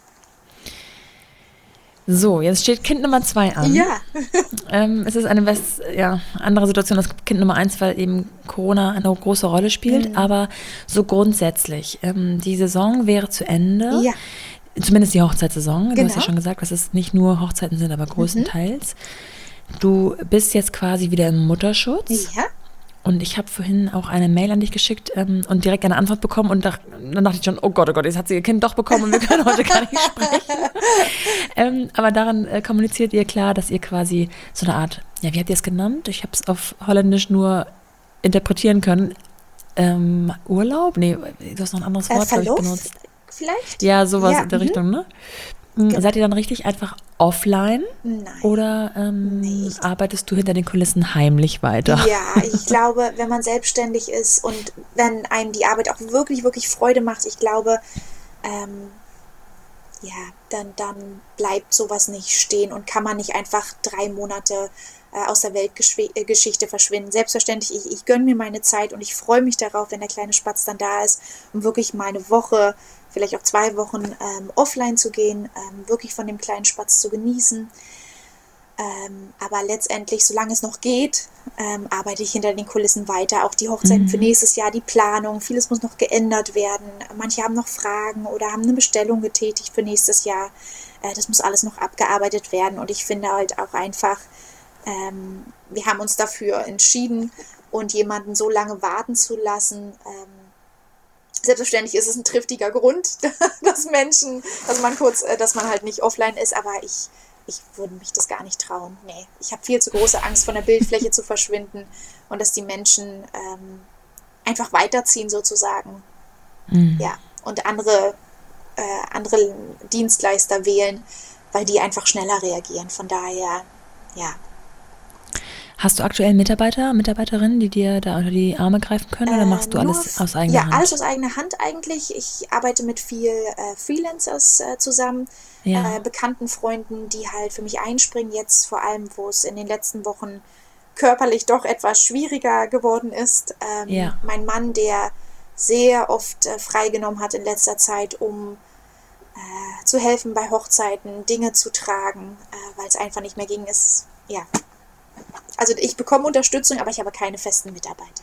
So, jetzt steht Kind Nummer 2 an. Ja, Es ist ja, andere Situation als Kind Nummer 1, weil eben Corona eine große Rolle spielt. Aber so grundsätzlich, die Saison wäre zu Ende. ja, Zumindest die Hochzeitssaison. Du hast ja genau. schon gesagt, dass es nicht nur Hochzeiten sind, aber größtenteils. Du bist jetzt quasi wieder im Mutterschutz. Ja, Und ich habe vorhin auch eine Mail an dich geschickt und direkt eine Antwort bekommen und dann dachte ich schon, oh Gott, jetzt hat sie ihr Kind doch bekommen und wir können heute gar nicht sprechen. Aber daran kommuniziert ihr klar, dass ihr quasi so eine Art, ja, wie habt ihr es genannt? Ich habe es auf Holländisch nur interpretieren können. Urlaub? Nee, du hast noch ein anderes Wort, glaube ich, Verlust benutzt. vielleicht? Ja, sowas Ja, in der Richtung, ne? Seid ihr dann richtig einfach offline nein. oder Nee, arbeitest du hinter den Kulissen heimlich weiter? ja, ich glaube, wenn man selbstständig ist und wenn einem die Arbeit auch wirklich, wirklich Freude macht, ich glaube, ähm, ja, dann bleibt sowas nicht stehen und kann man nicht einfach 3 Monate aus der Weltgeschichte verschwinden. Selbstverständlich, ich gönne mir meine Zeit und ich freue mich darauf, wenn der kleine Spatz dann da ist, um wirklich mal eine Woche, vielleicht auch 2 Wochen offline zu gehen, wirklich von dem kleinen Spatz zu genießen. Aber letztendlich, solange es noch geht, arbeite ich hinter den Kulissen weiter. Auch die Hochzeiten für nächstes Jahr, die Planung, vieles muss noch geändert werden. Manche haben noch Fragen oder haben eine Bestellung getätigt für nächstes Jahr. Das muss alles noch abgearbeitet werden. Und ich finde halt auch einfach, wir haben uns dafür entschieden und jemanden so lange warten zu lassen. Selbstverständlich ist es ein triftiger Grund, dass man halt nicht offline ist, aber ich würde mich das gar nicht trauen. Nee, ich habe viel zu große Angst, von der Bildfläche zu verschwinden und dass die Menschen einfach weiterziehen sozusagen. Ja, und andere Dienstleister wählen, weil die einfach schneller reagieren. Von daher, ja. Hast du aktuell Mitarbeiter, Mitarbeiterinnen, die dir da unter die Arme greifen können oder machst du Nur, alles aus eigener ja, alles Hand? aus eigener Hand eigentlich. Ich arbeite mit viel Freelancers zusammen, Ja, bekannten Freunden, die halt für mich einspringen. Jetzt vor allem, wo es in den letzten Wochen körperlich doch etwas schwieriger geworden ist. ja. Mein Mann, der sehr oft freigenommen hat in letzter Zeit, um zu helfen bei Hochzeiten, Dinge zu tragen, weil es einfach nicht mehr ging, ist, ja. Also ich bekomme Unterstützung, aber ich habe keine festen Mitarbeiter.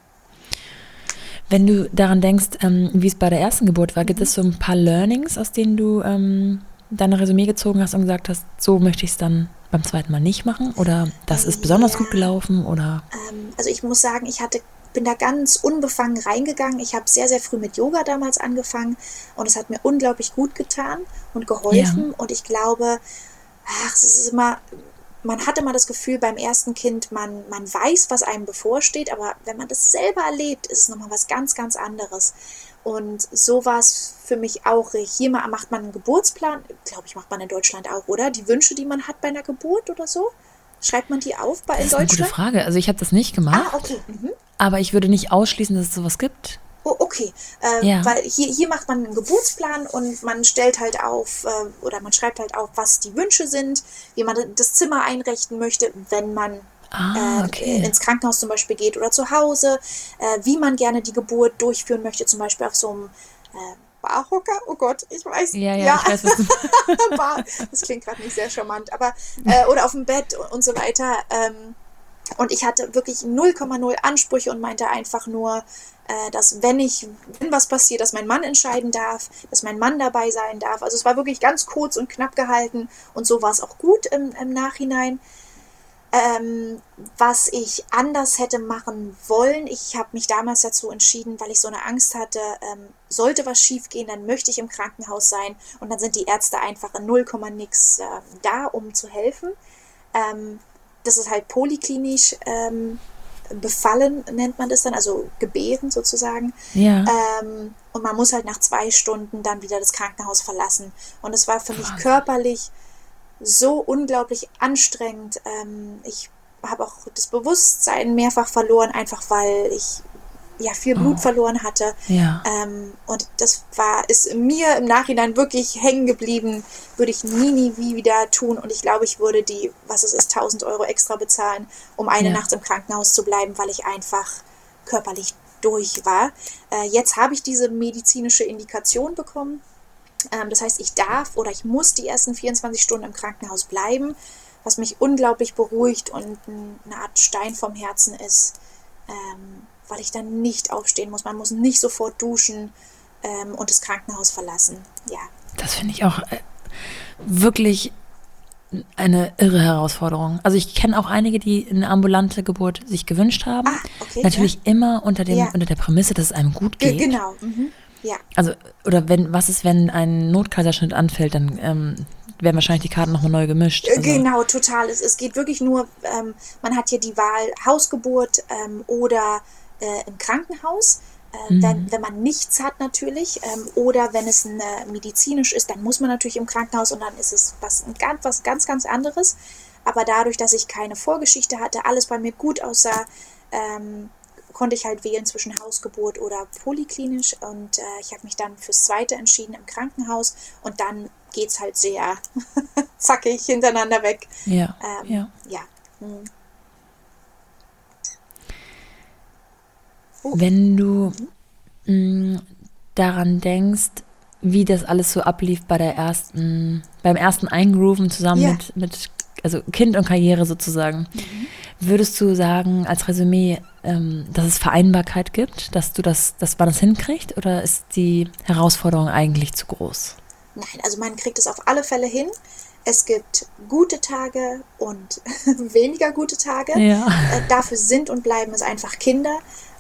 Wenn du daran denkst, wie es bei der ersten Geburt war, gibt es so ein paar Learnings, aus denen du deine Resümee gezogen hast und gesagt hast, so möchte ich es dann beim zweiten Mal nicht machen? Oder das ist besonders gut Ja, gelaufen? Oder also ich muss sagen, bin da ganz unbefangen reingegangen. Ich habe sehr, sehr früh mit Yoga damals angefangen und es hat mir unglaublich gut getan und ja, geholfen. Und ich glaube, es ist immer, man hat immer das Gefühl beim ersten Kind, man weiß, was einem bevorsteht, aber wenn man das selber erlebt, ist es nochmal was ganz, ganz anderes. Und so war es für mich auch. Hier macht man einen Geburtsplan, glaube ich, macht man in Deutschland auch, oder? Die Wünsche, die man hat bei einer Geburt oder so? Schreibt man die auf das in ist eine gute Deutschland? Frage. Also ich habe das nicht Ah, gemacht, okay. Mhm. aber ich würde nicht ausschließen, dass es sowas gibt. Oh, okay. Ja. Weil hier macht man einen Geburtsplan und man stellt halt auf oder man schreibt halt auf, was die Wünsche sind, wie man das Zimmer einrichten möchte, wenn man Ah, okay. ins Krankenhaus zum Beispiel geht oder zu Hause, wie man gerne die Geburt durchführen möchte, zum Beispiel auf so einem Barhocker. Oh Gott, ich weiß, Ja, ja, ja, ich weiß, was du. Bar, das klingt gerade nicht sehr charmant, aber oder auf dem Bett und so weiter. Und ich hatte wirklich 0,0 Ansprüche und meinte einfach nur, dass wenn was passiert, dass mein Mann entscheiden darf, dass mein Mann dabei sein darf. Also es war wirklich ganz kurz und knapp gehalten und so war es auch gut im Nachhinein. Was ich anders hätte machen wollen, ich habe mich damals dazu entschieden, weil ich so eine Angst hatte, sollte was schief gehen, dann möchte ich im Krankenhaus sein und dann sind die Ärzte einfach in 0, nix da, um zu helfen. Das ist halt polyklinisch befallen, nennt man das dann, also gebären sozusagen. Ja, Und man muss halt nach 2 Stunden dann wieder das Krankenhaus verlassen. Und es war für mich Wahnsinn. körperlich so unglaublich anstrengend. Ich habe auch das Bewusstsein mehrfach verloren, einfach weil ich ja viel Blut Oh, verloren hatte. ja, Und ist mir im Nachhinein wirklich hängen geblieben, würde ich nie wieder tun. Und ich glaube, ich würde die, was es ist, 1.000 € extra bezahlen, um eine ja, Nacht im Krankenhaus zu bleiben, weil ich einfach körperlich durch war. Jetzt habe ich diese medizinische Indikation bekommen. Das heißt, ich darf oder ich muss die ersten 24 Stunden im Krankenhaus bleiben, was mich unglaublich beruhigt und eine Art Stein vom Herzen ist, weil ich dann nicht aufstehen muss. Man muss nicht sofort duschen und das Krankenhaus verlassen. Ja. das finde ich auch wirklich eine irre Herausforderung. Also ich kenne auch einige, die eine ambulante Geburt sich gewünscht haben. Ah, okay, ja. Natürlich immer Ja, unter der Prämisse, dass es einem gut geht. genau. Mhm. Ja, Also, oder was ist, wenn ein Notkaiserschnitt anfällt, dann werden wahrscheinlich die Karten nochmal neu gemischt. Also, genau, total. Es geht wirklich nur, man hat hier die Wahl Hausgeburt oder im Krankenhaus. Wenn man nichts hat natürlich oder wenn es medizinisch ist, dann muss man natürlich im Krankenhaus und dann ist es was ganz anderes. Aber dadurch, dass ich keine Vorgeschichte hatte, alles bei mir gut aussah, konnte ich halt wählen zwischen Hausgeburt oder polyklinisch und ich habe mich dann fürs Zweite entschieden im Krankenhaus und dann geht es halt sehr zackig hintereinander weg. ja, ja. Ja. Hm. Oh. Wenn du daran denkst, wie das alles so ablief beim ersten Eingrooven zusammen Ja. also Kind und Karriere sozusagen, würdest du sagen, als Resümee, dass es Vereinbarkeit gibt, dass man das hinkriegt, oder ist die Herausforderung eigentlich zu groß? Nein, also man kriegt es auf alle Fälle hin. Es gibt gute Tage und weniger gute Tage. Ja. Dafür sind und bleiben es einfach Kinder.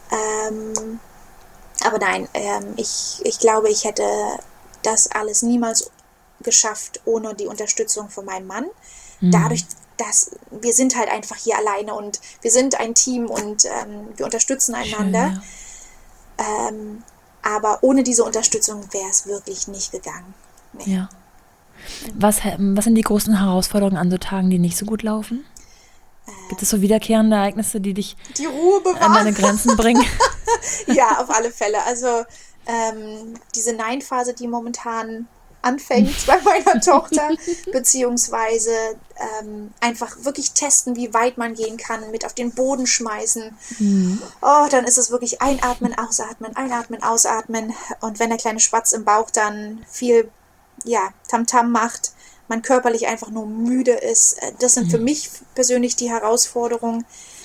Aber nein, ich glaube, ich hätte das alles niemals geschafft ohne die Unterstützung von meinem Mann. Dadurch, dass wir sind halt einfach hier alleine und wir sind ein Team und wir unterstützen Schön, einander. ja. Aber ohne diese Unterstützung wäre es wirklich nicht gegangen. Nee. Ja. Was sind die großen Herausforderungen an so Tagen, die nicht so gut laufen? Gibt es so wiederkehrende Ereignisse, die dich Die Ruhe bewahren. an deine Grenzen bringen? Ja, auf alle Fälle. Also diese Nein-Phase, die momentan anfängt bei meiner Tochter, beziehungsweise einfach wirklich testen, wie weit man gehen kann, mit auf den Boden schmeißen. Oh, dann ist es wirklich einatmen, ausatmen. Und wenn der kleine Spatz im Bauch dann viel Tamtam macht, man körperlich einfach nur müde ist, das sind für mich persönlich die Herausforderungen.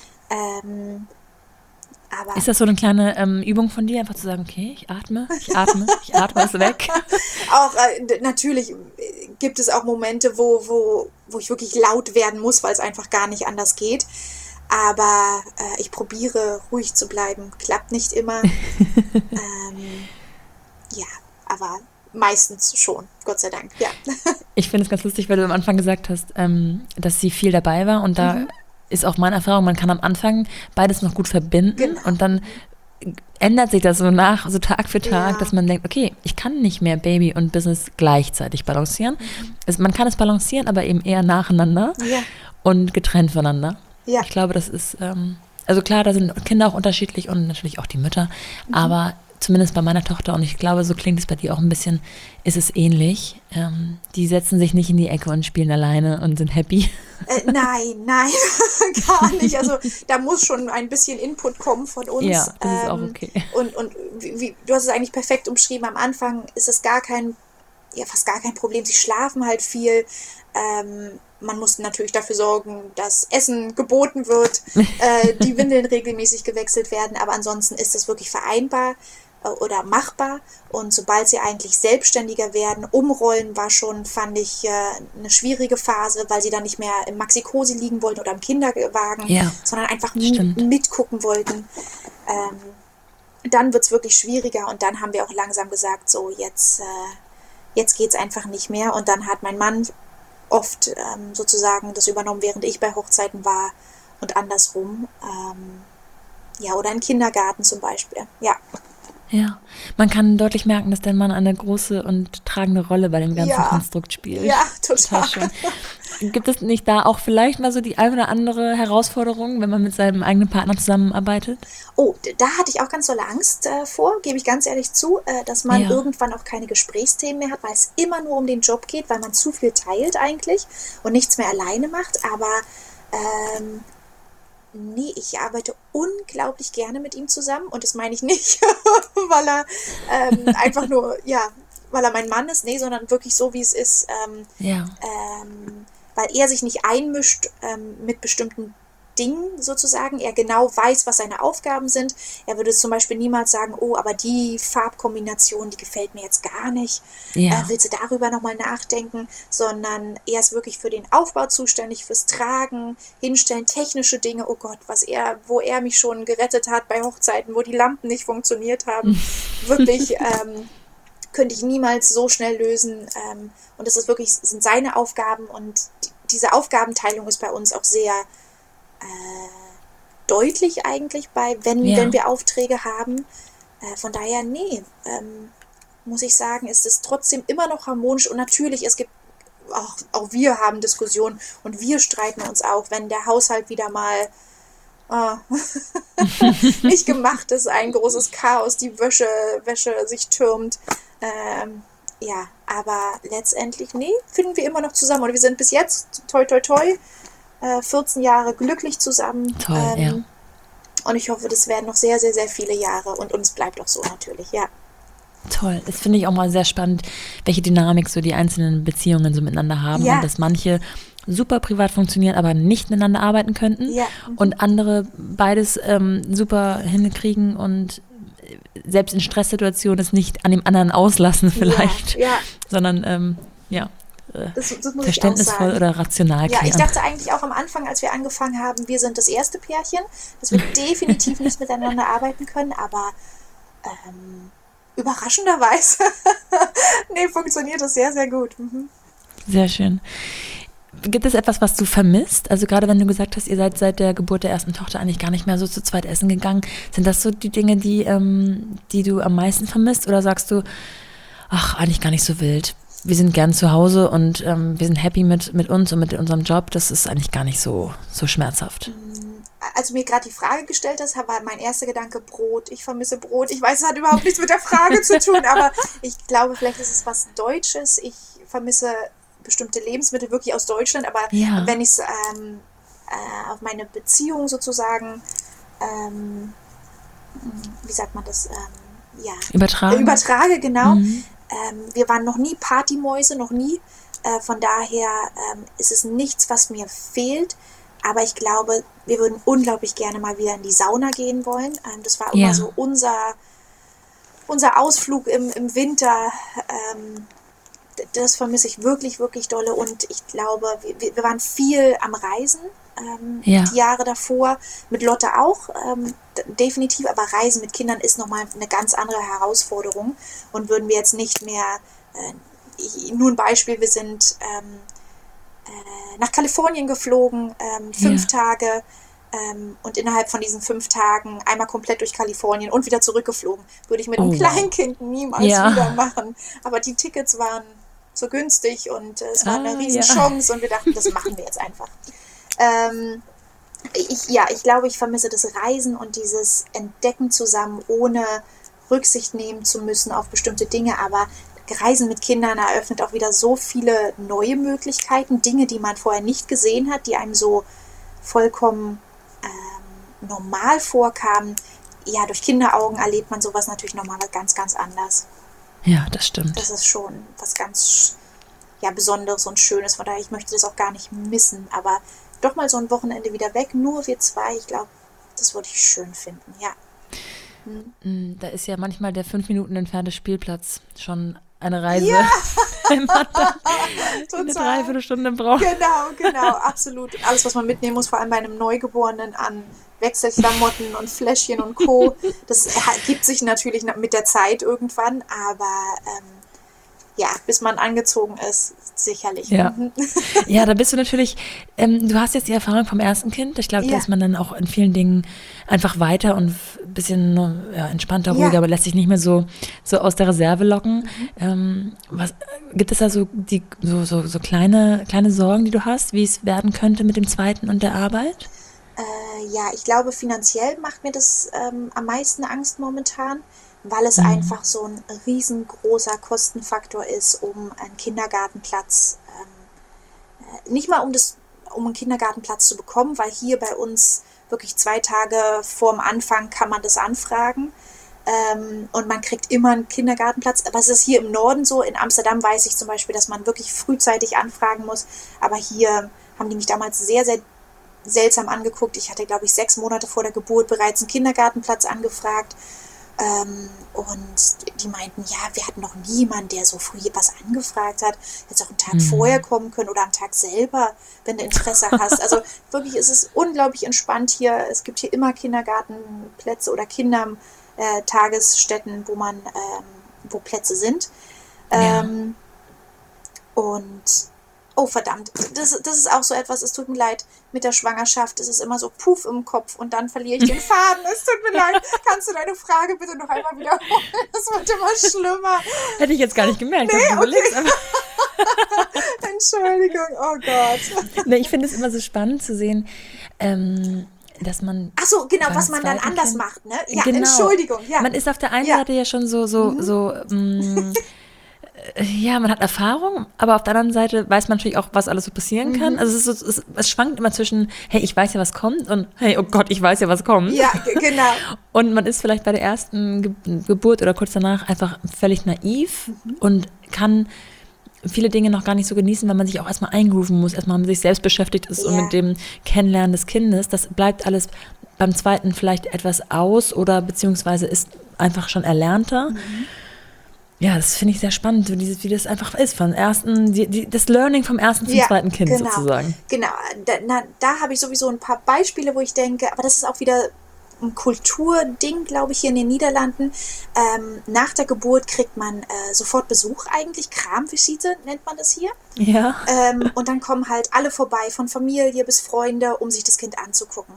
Aber Ist das so eine kleine Übung von dir, einfach zu sagen, okay, ich atme, ist weg? auch natürlich gibt es auch Momente, wo ich wirklich laut werden muss, weil es einfach gar nicht anders geht. Aber ich probiere ruhig zu bleiben. Klappt nicht immer. Aber meistens schon, Gott sei Dank. Ja. Ich finde es ganz lustig, weil du am Anfang gesagt hast, dass sie viel dabei war und da ist auch meine Erfahrung, man kann am Anfang beides noch gut verbinden und dann ändert sich das so Tag für Tag, dass man denkt, okay, ich kann nicht mehr Baby und Business gleichzeitig balancieren. Man kann es balancieren, aber eben eher nacheinander und getrennt voneinander. Ja. Ich glaube, das ist, also klar, da sind Kinder auch unterschiedlich und natürlich auch die Mütter, aber zumindest bei meiner Tochter, und ich glaube, so klingt es bei dir auch ein bisschen, ist es ähnlich. Die setzen sich nicht in die Ecke und spielen alleine und sind happy. Nein, gar nicht. Also da muss schon ein bisschen Input kommen von uns. Ja, das ist auch okay. Und wie, du hast es eigentlich perfekt umschrieben. Am Anfang ist es fast gar kein Problem. Sie schlafen halt viel. Man muss natürlich dafür sorgen, dass Essen geboten wird, die Windeln regelmäßig gewechselt werden. Aber ansonsten ist das wirklich vereinbar oder machbar. Und sobald sie eigentlich selbstständiger werden, umrollen war schon, fand ich, eine schwierige Phase, weil sie dann nicht mehr im Maxi-Cosi liegen wollten oder im Kinderwagen, sondern einfach mitgucken wollten. Dann wird es wirklich schwieriger und dann haben wir auch langsam gesagt, so jetzt geht es einfach nicht mehr. Und dann hat mein Mann oft sozusagen das übernommen, während ich bei Hochzeiten war und andersrum. Oder im Kindergarten zum Beispiel, Ja, man kann deutlich merken, dass der Mann eine große und tragende Rolle bei dem ganzen Konstrukt spielt. Ja, total. Schön. Gibt es nicht da auch vielleicht mal so die eine oder andere Herausforderung, wenn man mit seinem eigenen Partner zusammenarbeitet? Oh, da hatte ich auch ganz tolle Angst vor, gebe ich ganz ehrlich zu, dass man irgendwann auch keine Gesprächsthemen mehr hat, weil es immer nur um den Job geht, weil man zu viel teilt eigentlich und nichts mehr alleine macht. Aber nee, ich arbeite unglaublich gerne mit ihm zusammen und das meine ich nicht, weil er einfach nur, weil er mein Mann ist, nee, sondern wirklich so, wie es ist, weil er sich nicht einmischt mit bestimmten Dingen sozusagen, er genau weiß, was seine Aufgaben sind. Er würde zum Beispiel niemals sagen, oh, aber die Farbkombination, die gefällt mir jetzt gar nicht. Willst du darüber nochmal nachdenken? Sondern er ist wirklich für den Aufbau zuständig, fürs Tragen, Hinstellen, technische Dinge. Oh Gott, wo er mich schon gerettet hat bei Hochzeiten, wo die Lampen nicht funktioniert haben. Wirklich könnte ich niemals so schnell lösen. Und das sind seine Aufgaben und diese Aufgabenteilung ist bei uns auch sehr deutlich eigentlich wenn wir Aufträge haben. Von daher, muss ich sagen, ist es trotzdem immer noch harmonisch und natürlich, es gibt auch wir haben Diskussionen und wir streiten uns auch, wenn der Haushalt wieder mal nicht gemacht ist, ein großes Chaos, die Wäsche sich türmt. Aber letztendlich, finden wir immer noch zusammen und wir sind bis jetzt, toi toi toi, 14 Jahre glücklich zusammen. Toll, Und ich hoffe, das werden noch sehr, sehr, sehr viele Jahre und uns bleibt auch so natürlich, Toll. Das finde ich auch mal sehr spannend, welche Dynamik so die einzelnen Beziehungen so miteinander haben und dass manche super privat funktionieren, aber nicht miteinander arbeiten könnten und andere beides super hinkriegen und selbst in Stresssituationen es nicht an dem anderen auslassen vielleicht, sondern das muss verständnisvoll ich auch sagen. oder rational klären. Ja, ich dachte eigentlich auch am Anfang, als wir angefangen haben, wir sind das erste Pärchen, dass wir definitiv nicht miteinander arbeiten können, aber überraschenderweise funktioniert das sehr, sehr gut. Sehr schön. Gibt es etwas, was du vermisst? Also gerade wenn du gesagt hast, ihr seid seit der Geburt der ersten Tochter eigentlich gar nicht mehr so zu zweit essen gegangen. Sind das so die Dinge, die du am meisten vermisst? Oder sagst du, ach, eigentlich gar nicht so wild? wir sind gern zu Hause und wir sind happy mit uns und mit unserem Job, das ist eigentlich gar nicht so schmerzhaft. Als du mir gerade die Frage gestellt hast, war mein erster Gedanke Brot. Ich vermisse Brot. Ich weiß, es hat überhaupt nichts mit der Frage zu tun, aber ich glaube, vielleicht ist es was Deutsches. Ich vermisse bestimmte Lebensmittel wirklich aus Deutschland, aber wenn ich es auf meine Beziehung sozusagen, wie sagt man das, übertrage, genau. Wir waren noch nie Partymäuse, noch nie. Von daher ist es nichts, was mir fehlt. Aber ich glaube, wir würden unglaublich gerne mal wieder in die Sauna gehen wollen. Das war immer so unser Ausflug im Winter. Das vermisse ich wirklich, wirklich dolle. Und ich glaube, wir waren viel am Reisen die Jahre davor. Mit Lotte auch, definitiv. Aber Reisen mit Kindern ist nochmal eine ganz andere Herausforderung. Und würden wir jetzt nicht mehr, nur ein Beispiel, wir sind nach Kalifornien geflogen, 5 Tage und innerhalb von diesen 5 Tagen einmal komplett durch Kalifornien und wieder zurückgeflogen. Würde ich mit einem Kleinkind niemals wieder machen. Aber die Tickets waren so günstig und es war eine Riesenchance und wir dachten, das machen wir jetzt einfach. Ich glaube, ich vermisse das Reisen und dieses Entdecken zusammen, ohne Rücksicht nehmen zu müssen auf bestimmte Dinge, aber Reisen mit Kindern eröffnet auch wieder so viele neue Möglichkeiten, Dinge, die man vorher nicht gesehen hat, die einem so vollkommen normal vorkamen. Ja, durch Kinderaugen erlebt man sowas natürlich nochmal ganz, ganz anders. Ja, das stimmt. Das ist schon was ganz Besonderes und Schönes, von daher, ich möchte das auch gar nicht missen, aber doch mal so ein Wochenende wieder weg, nur wir 2, ich glaube, das würde ich schön finden, ja. Da ist ja manchmal der 5 Minuten entfernte Spielplatz schon eine Reise, wenn man da eine Dreiviertelstunde braucht. Genau, absolut. Und alles, was man mitnehmen muss, vor allem bei einem Neugeborenen an Wechselklamotten und Fläschchen und Co., das gibt sich natürlich mit der Zeit irgendwann, aber bis man angezogen ist, sicherlich. Ja, da bist du natürlich, du hast jetzt die Erfahrung vom ersten Kind. Ich glaube, da ist man dann auch in vielen Dingen einfach weiter und ein bisschen entspannter, ruhiger, aber lässt sich nicht mehr so aus der Reserve locken. Gibt es da so kleine Sorgen, die du hast, wie es werden könnte mit dem zweiten und der Arbeit? Ich glaube, finanziell macht mir das am meisten Angst momentan, weil es einfach so ein riesengroßer Kostenfaktor ist, um einen Kindergartenplatz, nicht mal um einen Kindergartenplatz zu bekommen, weil hier bei uns wirklich 2 Tage vorm Anfang kann man das anfragen und man kriegt immer einen Kindergartenplatz. Aber es ist hier im Norden so, in Amsterdam weiß ich zum Beispiel, dass man wirklich frühzeitig anfragen muss, aber hier haben die mich damals sehr, sehr seltsam angeguckt. Ich hatte, glaube ich, 6 Monate vor der Geburt bereits einen Kindergartenplatz angefragt. Und die meinten, wir hatten noch niemanden, der so früh was angefragt hat. Hättest auch einen Tag vorher kommen können oder am Tag selber, wenn du Interesse hast. Also wirklich ist es unglaublich entspannt hier. Es gibt hier immer Kindergartenplätze oder Kindertagesstätten, wo Plätze sind. Und oh verdammt, das ist auch so etwas, es tut mir leid, mit der Schwangerschaft ist es immer so puff im Kopf und dann verliere ich den Faden. Es tut mir leid, kannst du deine Frage bitte noch einmal wiederholen? Das wird immer schlimmer. Hätte ich jetzt gar nicht gemerkt, dass du überlegst. Aber Entschuldigung, oh Gott. Ich finde es immer so spannend zu sehen, dass man... Ach so, genau, was man dann anders macht, ne? Ja, genau. Entschuldigung. Ja. Man ist auf der einen Seite ja schon man hat Erfahrung, aber auf der anderen Seite weiß man natürlich auch, was alles so passieren kann. Also es schwankt immer zwischen, hey, ich weiß ja, was kommt und hey, oh Gott, ich weiß ja, was kommt. Ja, genau. Und man ist vielleicht bei der ersten Geburt oder kurz danach einfach völlig naiv und kann viele Dinge noch gar nicht so genießen, weil man sich auch erstmal eingrooven muss, erstmal mit sich selbst beschäftigt ist und mit dem Kennenlernen des Kindes. Das bleibt alles beim zweiten vielleicht etwas aus oder beziehungsweise ist einfach schon erlernter. Ja, das finde ich sehr spannend, wie das einfach ist, vom ersten, das Learning vom ersten zum zweiten Kind sozusagen. Genau, da habe ich sowieso ein paar Beispiele, wo ich denke, aber das ist auch wieder ein Kulturding, glaube ich, hier in den Niederlanden. Nach der Geburt kriegt man sofort Besuch eigentlich, Kramvisite nennt man das hier. Ja. Und dann kommen halt alle vorbei, von Familie bis Freunde, um sich das Kind anzugucken.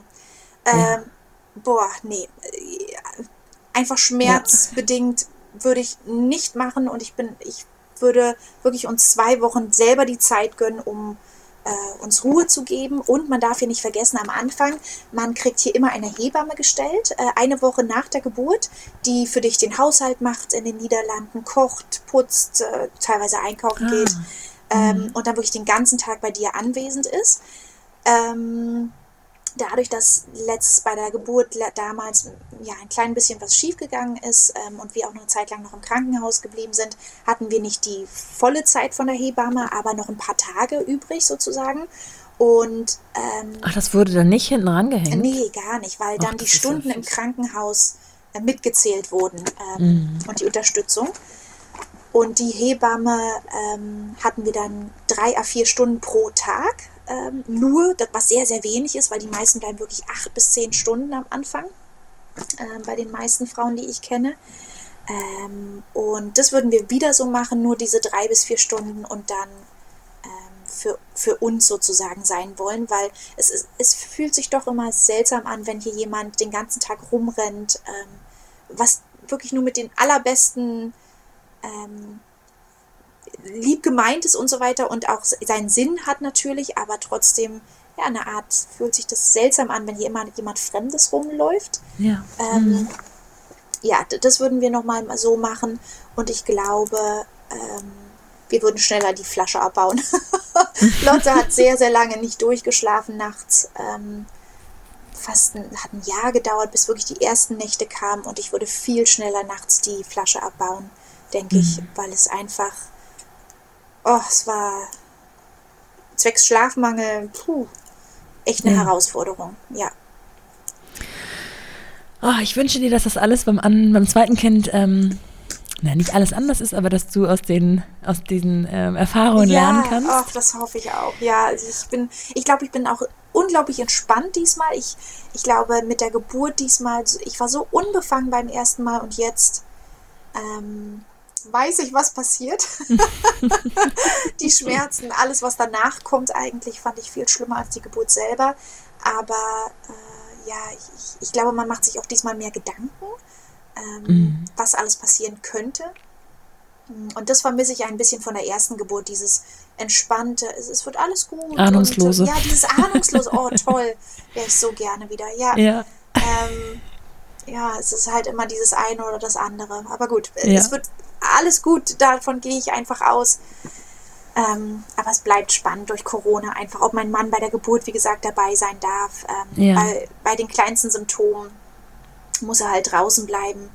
Einfach schmerzbedingt würde ich nicht machen und ich würde wirklich uns 2 Wochen selber die Zeit gönnen, um uns Ruhe zu geben. Und man darf hier nicht vergessen, am Anfang, man kriegt hier immer eine Hebamme gestellt, eine Woche nach der Geburt, die für dich den Haushalt macht in den Niederlanden, kocht, putzt, teilweise einkaufen geht und dann wirklich den ganzen Tag bei dir anwesend ist. Dadurch, dass bei der Geburt damals ein klein bisschen was schiefgegangen ist und wir auch noch eine Zeit lang noch im Krankenhaus geblieben sind, hatten wir nicht die volle Zeit von der Hebamme, aber noch ein paar Tage übrig sozusagen. Und ach, das wurde dann nicht hinten rangehängt? Nee, gar nicht, weil dann die Stunden im Krankenhaus mitgezählt wurden und die Unterstützung. Und die Hebamme hatten wir dann 3 à 4 Stunden pro Tag. Nur, was sehr, sehr wenig ist, weil die meisten bleiben wirklich 8 bis 10 Stunden am Anfang, bei den meisten Frauen, die ich kenne. Und das würden wir wieder so machen, nur diese 3 bis 4 Stunden und dann für uns sozusagen sein wollen, weil es fühlt sich doch immer seltsam an, wenn hier jemand den ganzen Tag rumrennt, was wirklich nur mit den allerbesten lieb gemeint ist und so weiter und auch seinen Sinn hat natürlich, aber trotzdem, eine Art, fühlt sich das seltsam an, wenn hier immer jemand Fremdes rumläuft. Ja. Das würden wir nochmal so machen und ich glaube, wir würden schneller die Flasche abbauen. Lotte hat sehr, sehr lange nicht durchgeschlafen nachts. Hat ein Jahr gedauert, bis wirklich die ersten Nächte kamen und ich würde viel schneller nachts die Flasche abbauen, denke ich, weil es einfach es war zwecks Schlafmangel, echt eine Herausforderung, ja. Ich wünsche dir, dass das alles beim zweiten Kind, nicht alles anders ist, aber dass du aus diesen Erfahrungen lernen kannst. Ja, das hoffe ich auch. Ja, ich glaube, ich bin auch unglaublich entspannt diesmal. Ich glaube, mit der Geburt diesmal, ich war so unbefangen beim ersten Mal und jetzt weiß ich, was passiert. Die Schmerzen, alles, was danach kommt, eigentlich fand ich viel schlimmer als die Geburt selber. Aber ich glaube, man macht sich auch diesmal mehr Gedanken, was alles passieren könnte. Und das vermisse ich ein bisschen von der ersten Geburt, dieses entspannte, es wird alles gut. Ahnungslose. Und, dieses Ahnungslose, toll, wäre ich so gerne wieder. Ja. Es ist halt immer dieses eine oder das andere. Aber gut, es wird alles gut, davon gehe ich einfach aus. Aber es bleibt spannend durch Corona einfach, ob mein Mann bei der Geburt, wie gesagt, dabei sein darf. Weil bei den kleinsten Symptomen muss er halt draußen bleiben.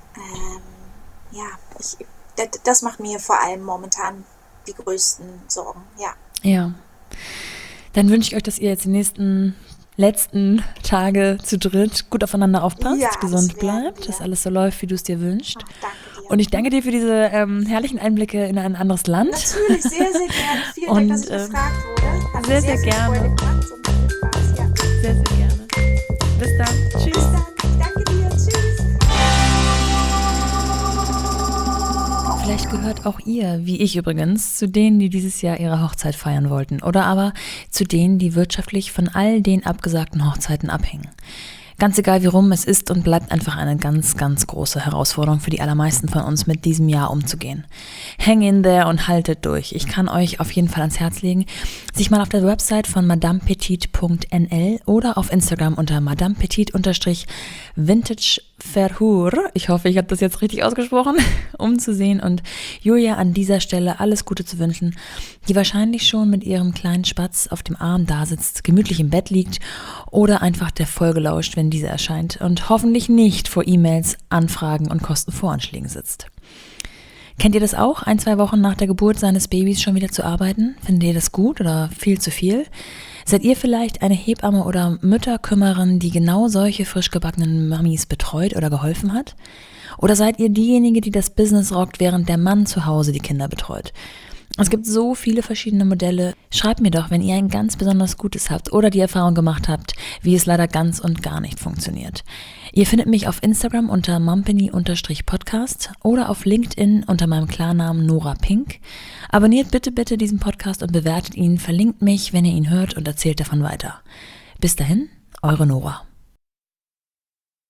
Das macht mir vor allem momentan die größten Sorgen, Ja. Dann wünsche ich euch, dass ihr jetzt die letzten Tage zu dritt gut aufeinander aufpasst, gesund bleibt, dass alles so läuft, wie du es dir wünschst. Danke dir. Und ich danke dir für diese herrlichen Einblicke in ein anderes Land. Natürlich, sehr, sehr gerne. Vielen Dank, dass ich gefragt wurde. Hat sehr, sehr gerne. Freude gemacht und viel Spaß, Sehr, sehr gerne. Bis dann. Tschüss. Bis dann. Danke dir. Tschüss. Vielleicht gehört auch ihr, wie ich übrigens, zu denen, die dieses Jahr ihre Hochzeit feiern wollten. Oder aber zu denen, die wirtschaftlich von all den abgesagten Hochzeiten abhängen. Ganz egal wie rum, es ist und bleibt einfach eine ganz, ganz große Herausforderung für die allermeisten von uns, mit diesem Jahr umzugehen. Hang in there und haltet durch. Ich kann euch auf jeden Fall ans Herz legen, sich mal auf der Website von madamepetit.nl oder auf Instagram unter madamepetit_vintageverhur, ich hoffe, ich habe das jetzt richtig ausgesprochen, umzusehen und Julia an dieser Stelle alles Gute zu wünschen, die wahrscheinlich schon mit ihrem kleinen Spatz auf dem Arm da sitzt, gemütlich im Bett liegt oder einfach der Folge lauscht, wenn diese erscheint und hoffentlich nicht vor E-Mails, Anfragen und Kostenvoranschlägen sitzt. Kennt ihr das auch, 1-2 Wochen nach der Geburt seines Babys schon wieder zu arbeiten? Findet ihr das gut oder viel zu viel? Seid ihr vielleicht eine Hebamme oder Mütterkümmerin, die genau solche frisch gebackenen Mamis betreut oder geholfen hat? Oder seid ihr diejenige, die das Business rockt, während der Mann zu Hause die Kinder betreut? Es gibt so viele verschiedene Modelle. Schreibt mir doch, wenn ihr ein ganz besonders gutes habt oder die Erfahrung gemacht habt, wie es leider ganz und gar nicht funktioniert. Ihr findet mich auf Instagram unter mumpany_podcast oder auf LinkedIn unter meinem Klarnamen Nora Pink. Abonniert bitte diesen Podcast und bewertet ihn, verlinkt mich, wenn ihr ihn hört und erzählt davon weiter. Bis dahin, eure Nora.